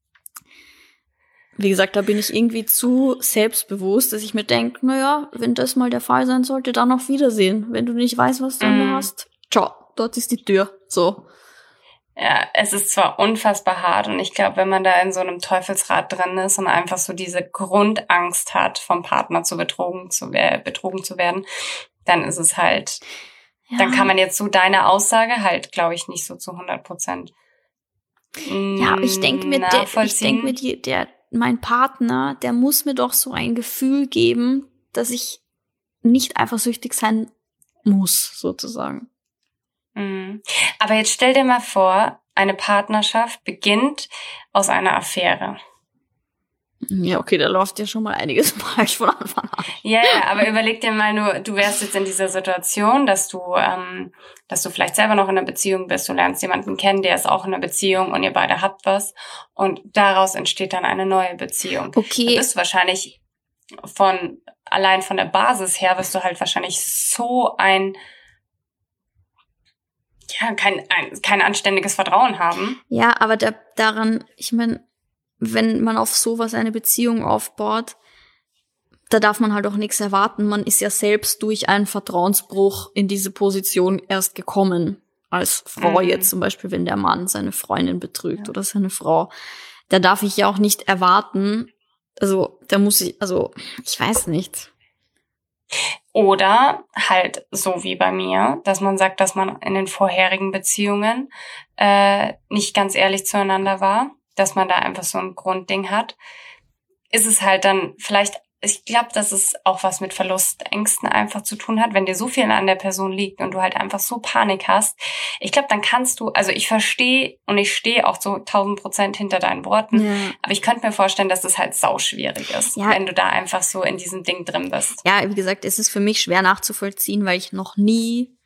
wie gesagt, da bin ich irgendwie zu selbstbewusst, dass ich mir denke, naja, wenn das mal der Fall sein sollte, dann auf Wiedersehen. Wenn du nicht weißt, was du an mir hast, ciao, dort ist die Tür. So. Ja, es ist zwar unfassbar hart und ich glaube, wenn man da in so einem Teufelsrad drin ist und einfach so diese Grundangst hat, vom Partner betrogen zu werden, dann ist es halt, dann kann man jetzt so deine Aussage halt, glaube ich, nicht so zu 100%. Ja, aber ich denke mir, mein Partner, der muss mir doch so ein Gefühl geben, dass ich nicht eifersüchtig sein muss, sozusagen. Aber jetzt stell dir mal vor, eine Partnerschaft beginnt aus einer Affäre. Ja, okay, da läuft ja schon mal einiges falsch von Anfang an. Ja, aber überleg dir mal nur, du wärst jetzt in dieser Situation, dass du vielleicht selber noch in einer Beziehung bist, du lernst jemanden kennen, der ist auch in einer Beziehung und ihr beide habt was und daraus entsteht dann eine neue Beziehung. Okay. Du bist wahrscheinlich allein von der Basis her, wirst du halt wahrscheinlich so kein anständiges Vertrauen haben. Ja, aber daran, ich meine, wenn man auf sowas eine Beziehung aufbaut, da darf man halt auch nichts erwarten. Man ist ja selbst durch einen Vertrauensbruch in diese Position erst gekommen. Als Frau jetzt zum Beispiel, wenn der Mann seine Freundin betrügt oder seine Frau. Da darf ich ja auch nicht erwarten, also ich weiß nicht. Oder halt so wie bei mir, dass man sagt, dass man in den vorherigen Beziehungen nicht ganz ehrlich zueinander war, dass man da einfach so ein Grundding hat. Ist es halt dann vielleicht, ich glaube, dass es auch was mit Verlustängsten einfach zu tun hat, wenn dir so viel an der Person liegt und du halt einfach so Panik hast. Ich glaube, dann kannst du, also ich verstehe und ich stehe auch so 1000% hinter deinen Worten, aber ich könnte mir vorstellen, dass das halt sauschwierig ist, wenn du da einfach so in diesem Ding drin bist. Ja, wie gesagt, es ist für mich schwer nachzuvollziehen, weil ich noch nie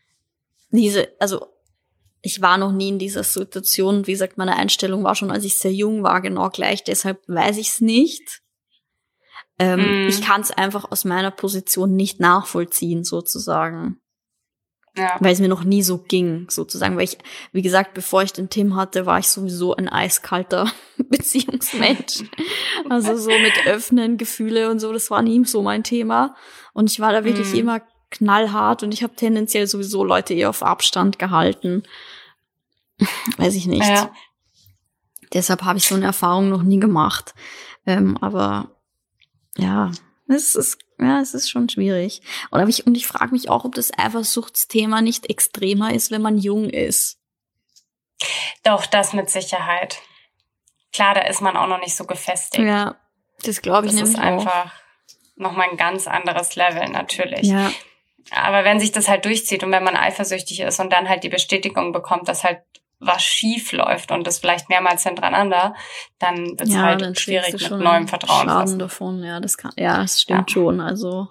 ich war noch nie in dieser Situation. Wie gesagt, meine Einstellung war schon, als ich sehr jung war, genau gleich. Deshalb weiß ich es nicht. Ich kann es einfach aus meiner Position nicht nachvollziehen, sozusagen. Ja. Weil es mir noch nie so ging, sozusagen. Weil ich, wie gesagt, bevor ich den Tim hatte, war ich sowieso ein eiskalter Beziehungsmensch. Also so mit Öffnen, Gefühle und so, das war nie so mein Thema. Und ich war da wirklich immer knallhart und ich habe tendenziell sowieso Leute eher auf Abstand gehalten. Weiß ich nicht. Ja. Deshalb habe ich so eine Erfahrung noch nie gemacht. Aber ja, es ist schon schwierig. Und ich frage mich auch, ob das Eifersuchtsthema nicht extremer ist, wenn man jung ist. Doch, das mit Sicherheit. Klar, da ist man auch noch nicht so gefestigt. Ja, das glaube ich nämlich auch. Das ist einfach nochmal ein ganz anderes Level, natürlich. Ja. Aber wenn sich das halt durchzieht und wenn man eifersüchtig ist und dann halt die Bestätigung bekommt, dass halt was schief läuft und das vielleicht mehrmals hintereinander, dann wird es halt schwierig mit neuem Vertrauen Schaden davon, ja, das stimmt schon, also.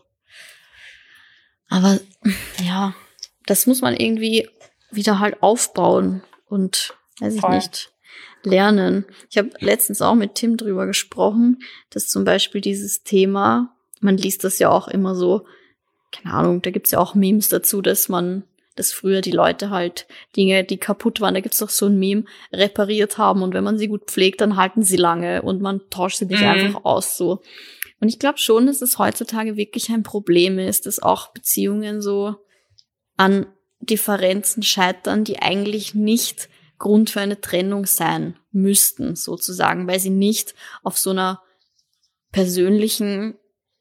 Aber ja, das muss man irgendwie wieder halt aufbauen und, weiß ich nicht, lernen. Ich habe letztens auch mit Tim drüber gesprochen, dass zum Beispiel dieses Thema, man liest das ja auch immer so, keine Ahnung, da gibt's ja auch Memes dazu, dass früher die Leute halt Dinge, die kaputt waren, da gibt's doch so ein Meme, repariert haben und wenn man sie gut pflegt, dann halten sie lange und man tauscht sie nicht einfach aus, so. Und ich glaube schon, dass es heutzutage wirklich ein Problem ist, dass auch Beziehungen so an Differenzen scheitern, die eigentlich nicht Grund für eine Trennung sein müssten, sozusagen, weil sie nicht auf so einer persönlichen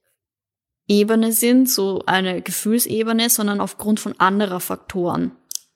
Ebene sind, so eine Gefühlsebene, sondern aufgrund von anderer Faktoren.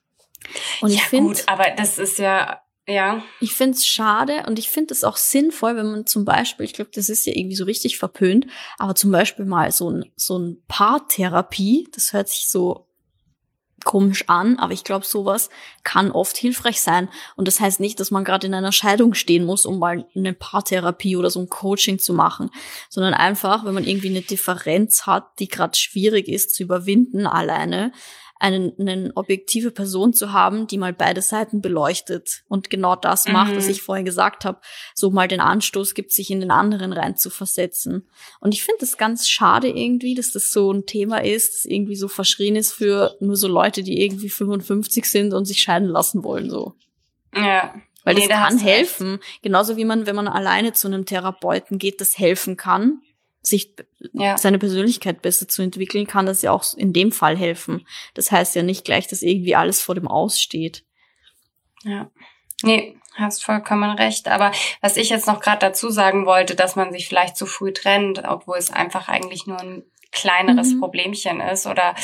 Und ich finde, gut, aber das ist ja. Ich finde es schade und ich finde es auch sinnvoll, wenn man zum Beispiel, ich glaube, das ist ja irgendwie so richtig verpönt, aber zum Beispiel mal so ein Paartherapie, das hört sich so komisch an, aber ich glaube, sowas kann oft hilfreich sein. Und das heißt nicht, dass man gerade in einer Scheidung stehen muss, um mal eine Paartherapie oder so ein Coaching zu machen, sondern einfach, wenn man irgendwie eine Differenz hat, die gerade schwierig ist zu überwinden alleine, eine objektive Person zu haben, die mal beide Seiten beleuchtet und genau das macht, was ich vorhin gesagt habe, so mal den Anstoß gibt, sich in den anderen rein zu versetzen. Und ich finde das ganz schade irgendwie, dass das so ein Thema ist, das irgendwie so verschrien ist für nur so Leute, die irgendwie 55 sind und sich scheiden lassen wollen, so. Ja. Weil das kann helfen. Genauso wie wenn man alleine zu einem Therapeuten geht, das helfen kann, sich seine Persönlichkeit besser zu entwickeln, kann das ja auch in dem Fall helfen. Das heißt ja nicht gleich, dass irgendwie alles vor dem Aus steht. Ja. Nee, hast vollkommen recht. Aber was ich jetzt noch gerade dazu sagen wollte, dass man sich vielleicht zu früh trennt, obwohl es einfach eigentlich nur ein kleineres Problemchen ist oder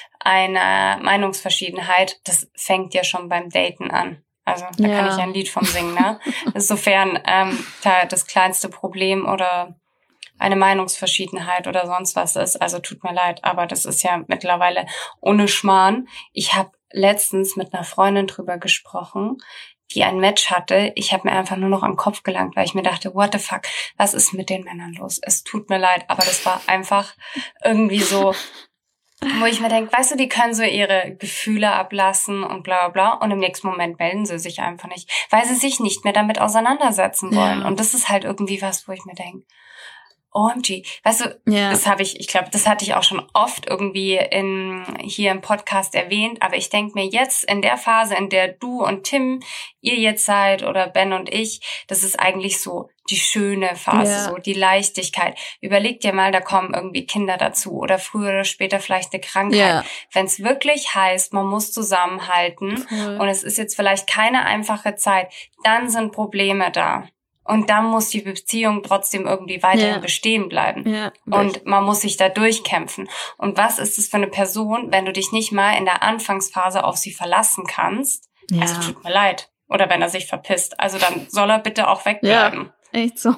eine Meinungsverschiedenheit, das fängt ja schon beim Daten an. Also da kann ich ja ein Lied von singen, ne? Insofern da das kleinste Problem oder eine Meinungsverschiedenheit oder sonst was ist. Also tut mir leid, aber das ist ja mittlerweile ohne Schmarrn. Ich habe letztens mit einer Freundin drüber gesprochen, die ein Match hatte. Ich habe mir einfach nur noch am Kopf gelangt, weil ich mir dachte, what the fuck, was ist mit den Männern los? Es tut mir leid, aber das war einfach irgendwie so, wo ich mir denke, weißt du, die können so ihre Gefühle ablassen und bla bla bla und im nächsten Moment melden sie sich einfach nicht, weil sie sich nicht mehr damit auseinandersetzen wollen. Und das ist halt irgendwie was, wo ich mir denke, OMG. Weißt du, das habe ich glaube, das hatte ich auch schon oft irgendwie hier im Podcast erwähnt, aber ich denke mir jetzt in der Phase, in der du und Tim, ihr jetzt seid oder Ben und ich, das ist eigentlich so die schöne Phase, so die Leichtigkeit. Überleg dir mal, da kommen irgendwie Kinder dazu oder früher oder später vielleicht eine Krankheit. Wenn es wirklich heißt, man muss zusammenhalten und es ist jetzt vielleicht keine einfache Zeit, dann sind Probleme da. Und dann muss die Beziehung trotzdem irgendwie weiterhin bestehen bleiben. Ja, und man muss sich da durchkämpfen. Und was ist es für eine Person, wenn du dich nicht mal in der Anfangsphase auf sie verlassen kannst? Ja. Also tut mir leid. Oder wenn er sich verpisst. Also dann soll er bitte auch wegbleiben. Ja, echt so.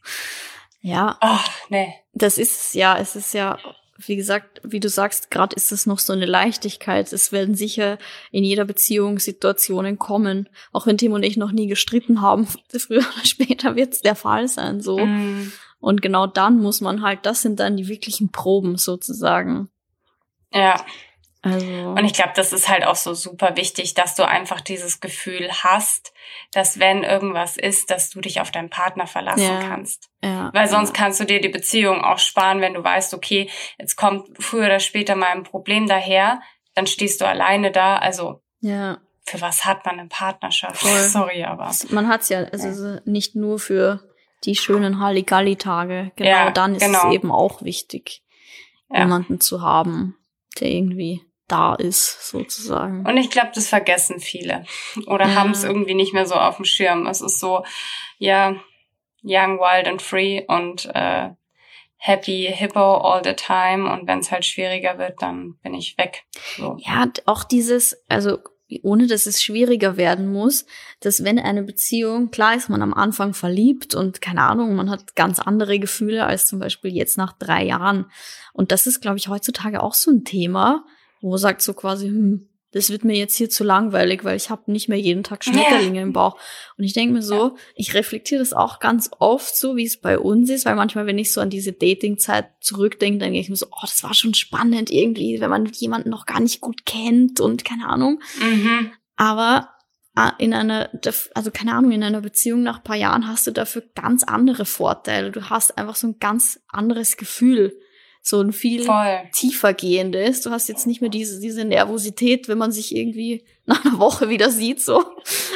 Ja. Ach, nee. Es ist ja, wie gesagt, wie du sagst, gerade ist es noch so eine Leichtigkeit. Es werden sicher in jeder Beziehung Situationen kommen. Auch wenn Tim und ich noch nie gestritten haben, früher oder später wird es der Fall sein, so. Und genau dann muss man halt, das sind dann die wirklichen Proben sozusagen. Ja. Also. Und ich glaube, das ist halt auch so super wichtig, dass du einfach dieses Gefühl hast, dass wenn irgendwas ist, dass du dich auf deinen Partner verlassen kannst. Ja, weil sonst kannst du dir die Beziehung auch sparen, wenn du weißt, okay, jetzt kommt früher oder später mal ein Problem daher, dann stehst du alleine da. Also für was hat man eine Partnerschaft? Voll. Sorry, aber. Man hat's ja, also nicht nur für die schönen Halligalli-Tage. Genau, dann ist es eben auch wichtig, jemanden zu haben, der irgendwie da ist, sozusagen. Und ich glaube, das vergessen viele. Oder haben es irgendwie nicht mehr so auf dem Schirm. Es ist so, young, wild and free und happy, hippo all the time. Und wenn es halt schwieriger wird, dann bin ich weg. So. Ja, auch dieses, also ohne dass es schwieriger werden muss, dass wenn eine Beziehung, klar ist man am Anfang verliebt und keine Ahnung, man hat ganz andere Gefühle als zum Beispiel jetzt nach 3 Jahren. Und das ist, glaube ich, heutzutage auch so ein Thema, wo man sagt so quasi, das wird mir jetzt hier zu langweilig, weil ich habe nicht mehr jeden Tag Schmetterlinge im Bauch. Und ich denke mir so, ich reflektiere das auch ganz oft so, wie es bei uns ist, weil manchmal, wenn ich so an diese Dating-Zeit zurückdenke, dann denke ich mir so, das war schon spannend irgendwie, wenn man jemanden noch gar nicht gut kennt und keine Ahnung. Aber in einer Beziehung nach ein paar Jahren hast du dafür ganz andere Vorteile. Du hast einfach so ein ganz anderes Gefühl. So ein viel tiefer gehendes. Du hast jetzt nicht mehr diese Nervosität, wenn man sich irgendwie nach einer Woche wieder sieht, so.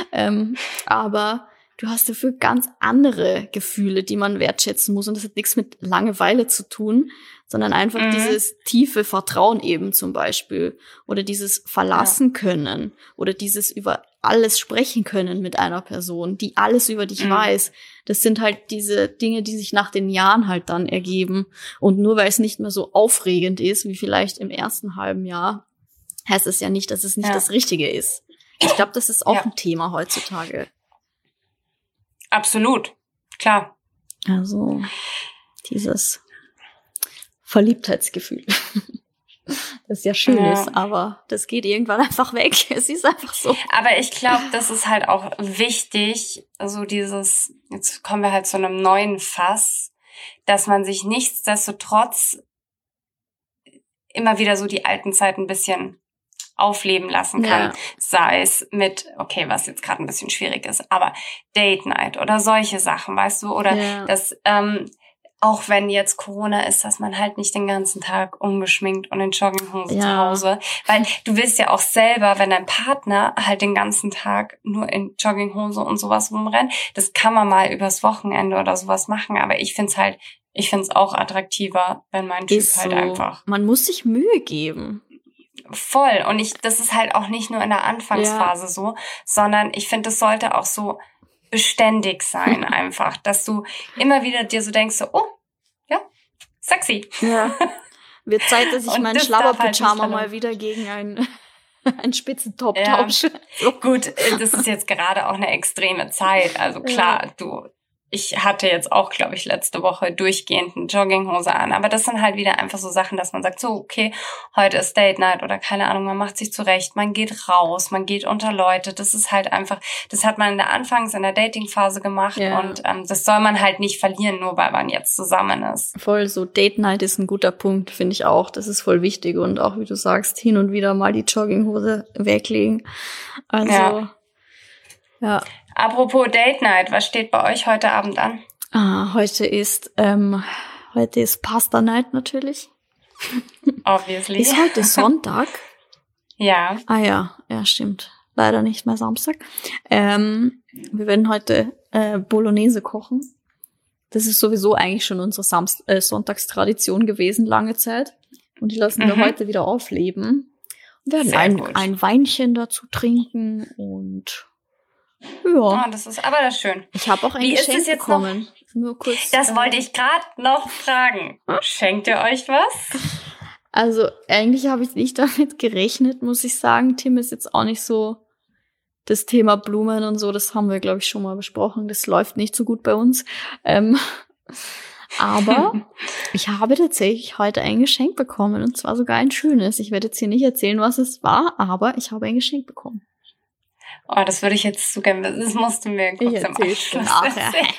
Aber du hast dafür ganz andere Gefühle, die man wertschätzen muss. Und das hat nichts mit Langeweile zu tun, sondern einfach dieses tiefe Vertrauen eben zum Beispiel. Oder dieses Verlassen können. Oder dieses über alles sprechen können mit einer Person, die alles über dich weiß. Das sind halt diese Dinge, die sich nach den Jahren halt dann ergeben. Und nur weil es nicht mehr so aufregend ist, wie vielleicht im ersten halben Jahr, heißt es ja nicht, dass es nicht das Richtige ist. Ich glaube, das ist auch ein Thema heutzutage. Absolut, klar. Also dieses Verliebtheitsgefühl. Das ja schön ist, aber das geht irgendwann einfach weg. Es ist einfach so. Aber ich glaube, das ist halt auch wichtig, so dieses, jetzt kommen wir halt zu einem neuen Fass, dass man sich nichtsdestotrotz immer wieder so die alten Zeiten ein bisschen aufleben lassen kann. Sei es mit, okay, was jetzt gerade ein bisschen schwierig ist, aber Date Night oder solche Sachen, weißt du, oder das, auch wenn jetzt Corona ist, dass man halt nicht den ganzen Tag ungeschminkt und in Jogginghose zu Hause, weil du willst ja auch selber, wenn dein Partner halt den ganzen Tag nur in Jogginghose und sowas rumrennt, das kann man mal übers Wochenende oder sowas machen, aber ich find's auch attraktiver, wenn mein Typ halt einfach. Man muss sich Mühe geben. Voll. Und das ist halt auch nicht nur in der Anfangsphase so, sondern ich finde, das sollte auch so beständig sein einfach, dass du immer wieder dir so denkst, so, oh, ja, sexy. Ja, wird Zeit, dass ich meinen Schlabberpyjama halt mal wieder gegen einen Spitzentop tausche. So. Gut, das ist jetzt gerade auch eine extreme Zeit, also klar, ich hatte jetzt auch, glaube ich, letzte Woche durchgehend eine Jogginghose an. Aber das sind halt wieder einfach so Sachen, dass man sagt, so, okay, heute ist Date Night oder keine Ahnung, man macht sich zurecht, man geht raus, man geht unter Leute. Das ist halt einfach, das hat man in der Dating-Phase gemacht und das soll man halt nicht verlieren, nur weil man jetzt zusammen ist. Voll, so Date Night ist ein guter Punkt, finde ich auch. Das ist voll wichtig und auch, wie du sagst, hin und wieder mal die Jogginghose weglegen. Also, ja. Apropos Date Night, was steht bei euch heute Abend an? Heute ist Pasta Night natürlich. Obviously. Ist heute Sonntag? Ja. Ja, stimmt. Leider nicht mehr Samstag. Wir werden heute Bolognese kochen. Das ist sowieso eigentlich schon unsere Sonntagstradition gewesen, lange Zeit. Und die lassen wir heute wieder aufleben. Wir werden ein Weinchen dazu trinken und ja. Das ist aber das schön. Ich habe auch ein Geschenk bekommen. Nur kurz. Das wollte ich gerade noch fragen. Schenkt ihr euch was? Also eigentlich habe ich nicht damit gerechnet, muss ich sagen. Tim ist jetzt auch nicht so das Thema Blumen und so. Das haben wir, glaube ich, schon mal besprochen. Das läuft nicht so gut bei uns. Aber ich habe tatsächlich heute ein Geschenk bekommen. Und zwar sogar ein schönes. Ich werde jetzt hier nicht erzählen, was es war, aber ich habe ein Geschenk bekommen. Oh, das würde ich jetzt zu gerne wissen. Das musst du mir kurz im Abschluss erzählen.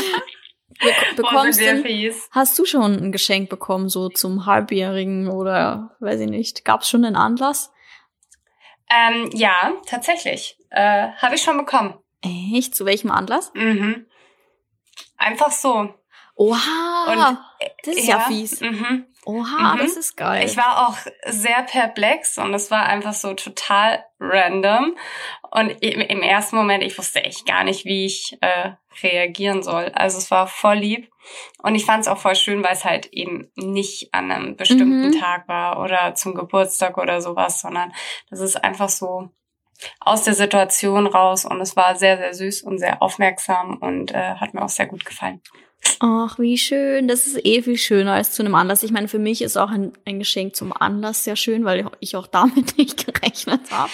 Hast du schon ein Geschenk bekommen, so zum Halbjährigen oder weiß ich nicht? Gab es schon einen Anlass? Ja, tatsächlich. Habe ich schon bekommen. Echt? Zu welchem Anlass? Einfach so. Oha, und, das ist ja fies. Oha, das ist geil. Ich war auch sehr perplex und es war einfach so total random. Und im ersten Moment, ich wusste echt gar nicht, wie ich reagieren soll. Also es war voll lieb. Und ich fand es auch voll schön, weil es halt eben nicht an einem bestimmten Tag war oder zum Geburtstag oder sowas, sondern das ist einfach so aus der Situation raus. Und es war sehr, sehr süß und sehr aufmerksam und hat mir auch sehr gut gefallen. Ach, wie schön. Das ist viel schöner als zu einem Anlass. Ich meine, für mich ist auch ein Geschenk zum Anlass sehr schön, weil ich auch damit nicht gerechnet habe.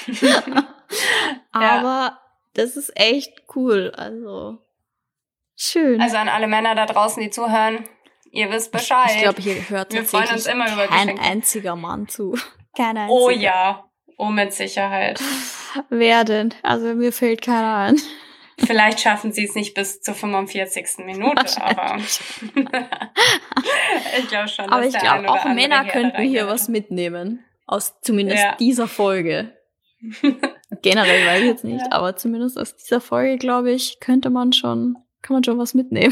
Aber das ist echt cool. Also, schön. Also an alle Männer da draußen, die zuhören, ihr wisst Bescheid. Ich glaube, hier hört Wir freuen uns immer über kein Geschenke. Einziger Mann zu. Kein einziger. Oh ja. Oh, mit Sicherheit. Wer denn? Also mir fällt keiner ein. Vielleicht schaffen sie es nicht bis zur 45. Minute, aber ich glaube schon, dass aber ich glaube, auch Männer könnten hier was mit. mitnehmen. Aus zumindest dieser Folge. Generell weiß ich jetzt nicht, aber zumindest aus dieser Folge, glaube ich, kann man schon was mitnehmen.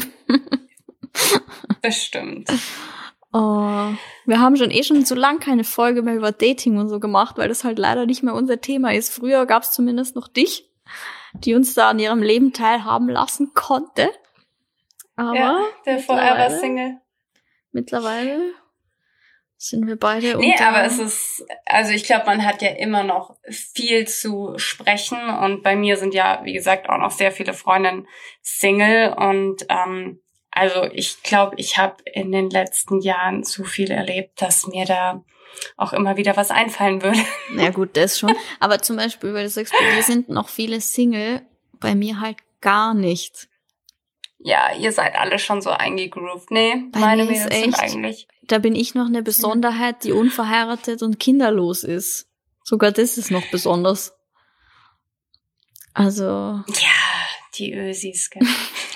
Bestimmt. Oh, wir haben schon so lang keine Folge mehr über Dating und so gemacht, weil das halt leider nicht mehr unser Thema ist. Früher gab es zumindest noch dich, die uns da an ihrem Leben teilhaben lassen konnte. Aber der Forever Single. Mittlerweile sind wir beide Nee, aber es ist, also ich glaube, man hat ja immer noch viel zu sprechen und bei mir sind ja, wie gesagt, auch noch sehr viele Freundinnen Single und also ich glaube, ich habe in den letzten Jahren zu viel erlebt, dass mir da auch immer wieder was einfallen würde. Ja gut, das schon. Aber zum Beispiel, weil du sagst, bei dir sind noch viele Single, bei mir halt gar nicht. Ja, ihr seid alle schon so eingegroovt. Nee, meine Mädels sind eigentlich... Da bin ich noch eine Besonderheit, die unverheiratet und kinderlos ist. Sogar das ist noch besonders. Also... Ja, die Ösis, gell?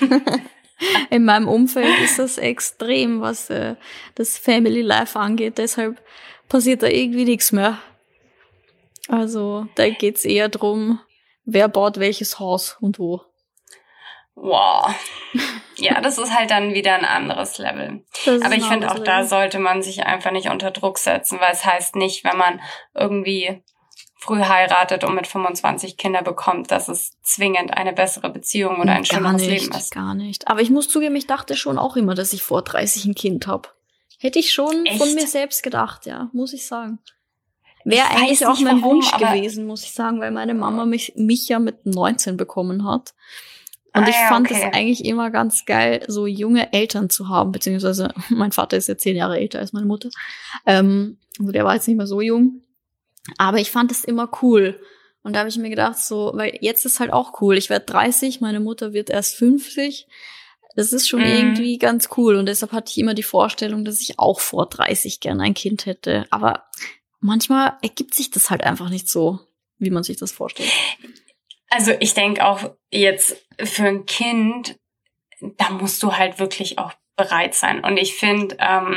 In meinem Umfeld ist das extrem, was das Family Life angeht. Deshalb passiert da irgendwie nichts mehr. Also da geht's eher drum, wer baut welches Haus und wo. Wow. Ja, das ist halt dann wieder ein anderes Level. Aber ich finde auch, da sollte man sich einfach nicht unter Druck setzen, weil es heißt nicht, wenn man irgendwie früh heiratet und mit 25 Kinder bekommt, dass es zwingend eine bessere Beziehung oder ein schöneres Leben ist. Gar nicht. Aber ich muss zugeben, ich dachte schon auch immer, dass ich vor 30 ein Kind habe. Hätte ich schon von mir selbst gedacht, ja, muss ich sagen. Wäre eigentlich auch mein Wunsch gewesen, muss ich sagen, weil meine Mama mich ja mit 19 bekommen hat. Und ich fand es eigentlich immer ganz geil, so junge Eltern zu haben, beziehungsweise mein Vater ist ja 10 Jahre älter als meine Mutter. Also der war jetzt nicht mehr so jung. Aber ich fand es immer cool. Und da habe ich mir gedacht, so, weil jetzt ist halt auch cool. Ich werde 30, meine Mutter wird erst 50. Das ist schon irgendwie ganz cool. Und deshalb hatte ich immer die Vorstellung, dass ich auch vor 30 gerne ein Kind hätte. Aber manchmal ergibt sich das halt einfach nicht so, wie man sich das vorstellt. Also ich denke auch jetzt für ein Kind, da musst du halt wirklich auch bereit sein. Und ich finde,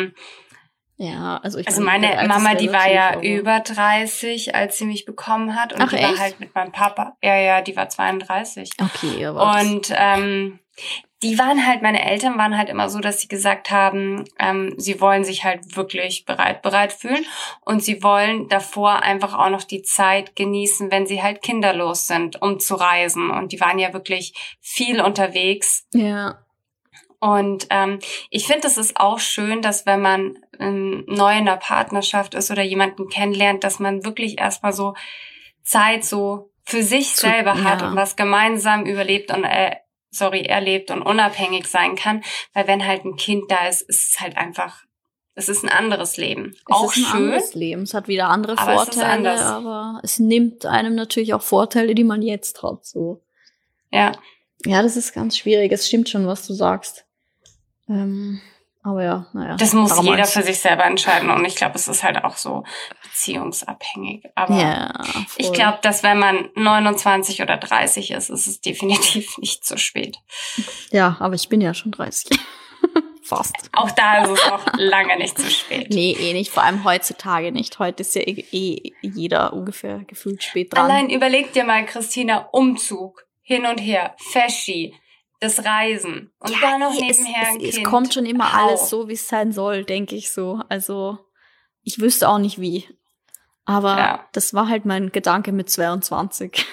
also meine Mama, die war ja über 30, als sie mich bekommen hat. Und die war halt mit meinem Papa. Ja, die war 32. Okay, aber und die waren halt, meine Eltern waren halt immer so, dass sie gesagt haben, sie wollen sich halt wirklich bereit fühlen und sie wollen davor einfach auch noch die Zeit genießen, wenn sie halt kinderlos sind, um zu reisen. Und die waren ja wirklich viel unterwegs. Ja. Und ich finde, es ist auch schön, dass wenn man neu in einer Partnerschaft ist oder jemanden kennenlernt, dass man wirklich erstmal so Zeit so für sich selber hat und was gemeinsam erlebt und unabhängig sein kann. Weil wenn halt ein Kind da ist, ist es halt einfach, es ist ein anderes Leben. Es ist ein anderes Leben. Es hat wieder andere Vorteile, aber es nimmt einem natürlich auch Vorteile, die man jetzt hat. So. Ja. Ja, das ist ganz schwierig. Es stimmt schon, was du sagst. Aber ja, naja. Das muss jeder für sich selber entscheiden und ich glaube, es ist halt auch so beziehungsabhängig. Aber ich glaube, dass wenn man 29 oder 30 ist, ist es definitiv nicht zu spät. Ja, aber ich bin ja schon 30. Fast. Auch da ist es noch lange nicht zu spät. Nee, nicht. Vor allem heutzutage nicht. Heute ist ja jeder ungefähr gefühlt spät dran. Allein überleg dir mal, Christina, Umzug, hin und her, Feschi, das Reisen und dann noch nebenher ein Kind. Es kommt schon immer alles so, wie es sein soll, denke ich so. Also ich wüsste auch nicht wie. Aber das war halt mein Gedanke mit 22.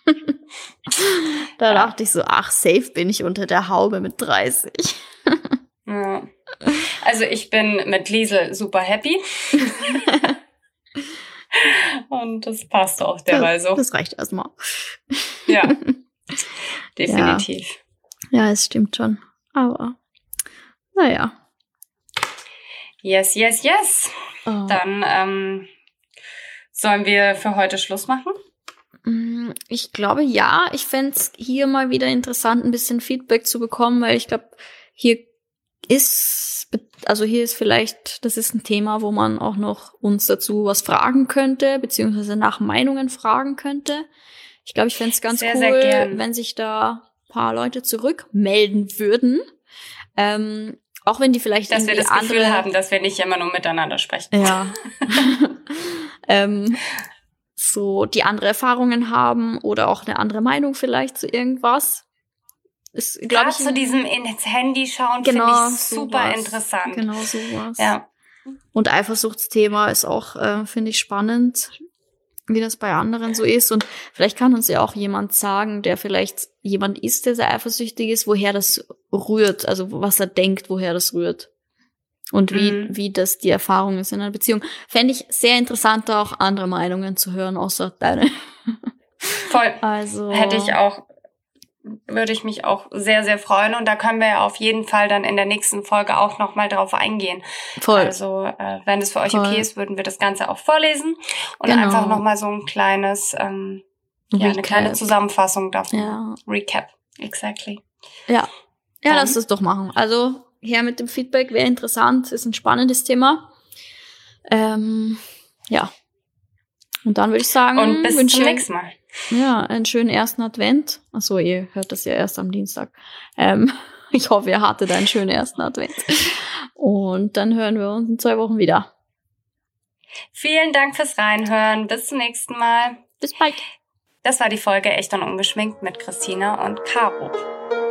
Da dachte ich so, safe bin ich unter der Haube mit 30. Ja. Also ich bin mit Liesel super happy. Und das passt auch derweil so. Das reicht erstmal. Ja, definitiv. Ja, es stimmt schon. Aber, naja. Yes. Oh. Dann sollen wir für heute Schluss machen? Ich glaube, ja. Ich fände es hier mal wieder interessant, ein bisschen Feedback zu bekommen, weil ich glaube, hier also hier ist vielleicht, das ist ein Thema, wo man auch noch uns dazu was fragen könnte, beziehungsweise nach Meinungen fragen könnte. Ich glaube, ich fände es ganz cool, wenn sich da ein paar Leute zurückmelden würden. Auch wenn die vielleicht dass wir das Gefühl haben, dass wir nicht immer nur miteinander sprechen. Ja. So die andere Erfahrungen haben oder auch eine andere Meinung vielleicht zu irgendwas. Gerade zu diesem ins Handy schauen, finde ich super interessant. Genau sowas. Ja. Und Eifersuchtsthema ist auch, finde ich, spannend, wie das bei anderen so ist. Und vielleicht kann uns ja auch jemand sagen, der vielleicht jemand ist, der sehr eifersüchtig ist, woher das rührt, also was er denkt, woher das rührt. Und wie das die Erfahrung ist in einer Beziehung. Fände ich sehr interessant, da auch andere Meinungen zu hören, außer deine. Voll. Also würde ich mich auch sehr, sehr freuen. Und da können wir ja auf jeden Fall dann in der nächsten Folge auch nochmal drauf eingehen. Voll. Also wenn es für euch okay ist, würden wir das Ganze auch vorlesen und einfach nochmal so ein kleines, eine kleine Zusammenfassung davon. Ja. Recap, exactly. Ja, lass es doch machen. Also her mit dem Feedback, wäre interessant, ist ein spannendes Thema. Ja. Und dann würde ich sagen, und bis zum nächsten Mal. Ja, einen schönen ersten Advent. Achso, ihr hört das ja erst am Dienstag. Ich hoffe, ihr hattet einen schönen ersten Advent. Und dann hören wir uns in 2 Wochen wieder. Vielen Dank fürs Reinhören. Bis zum nächsten Mal. Bis bald. Das war die Folge Echt und Ungeschminkt mit Christina und Caro.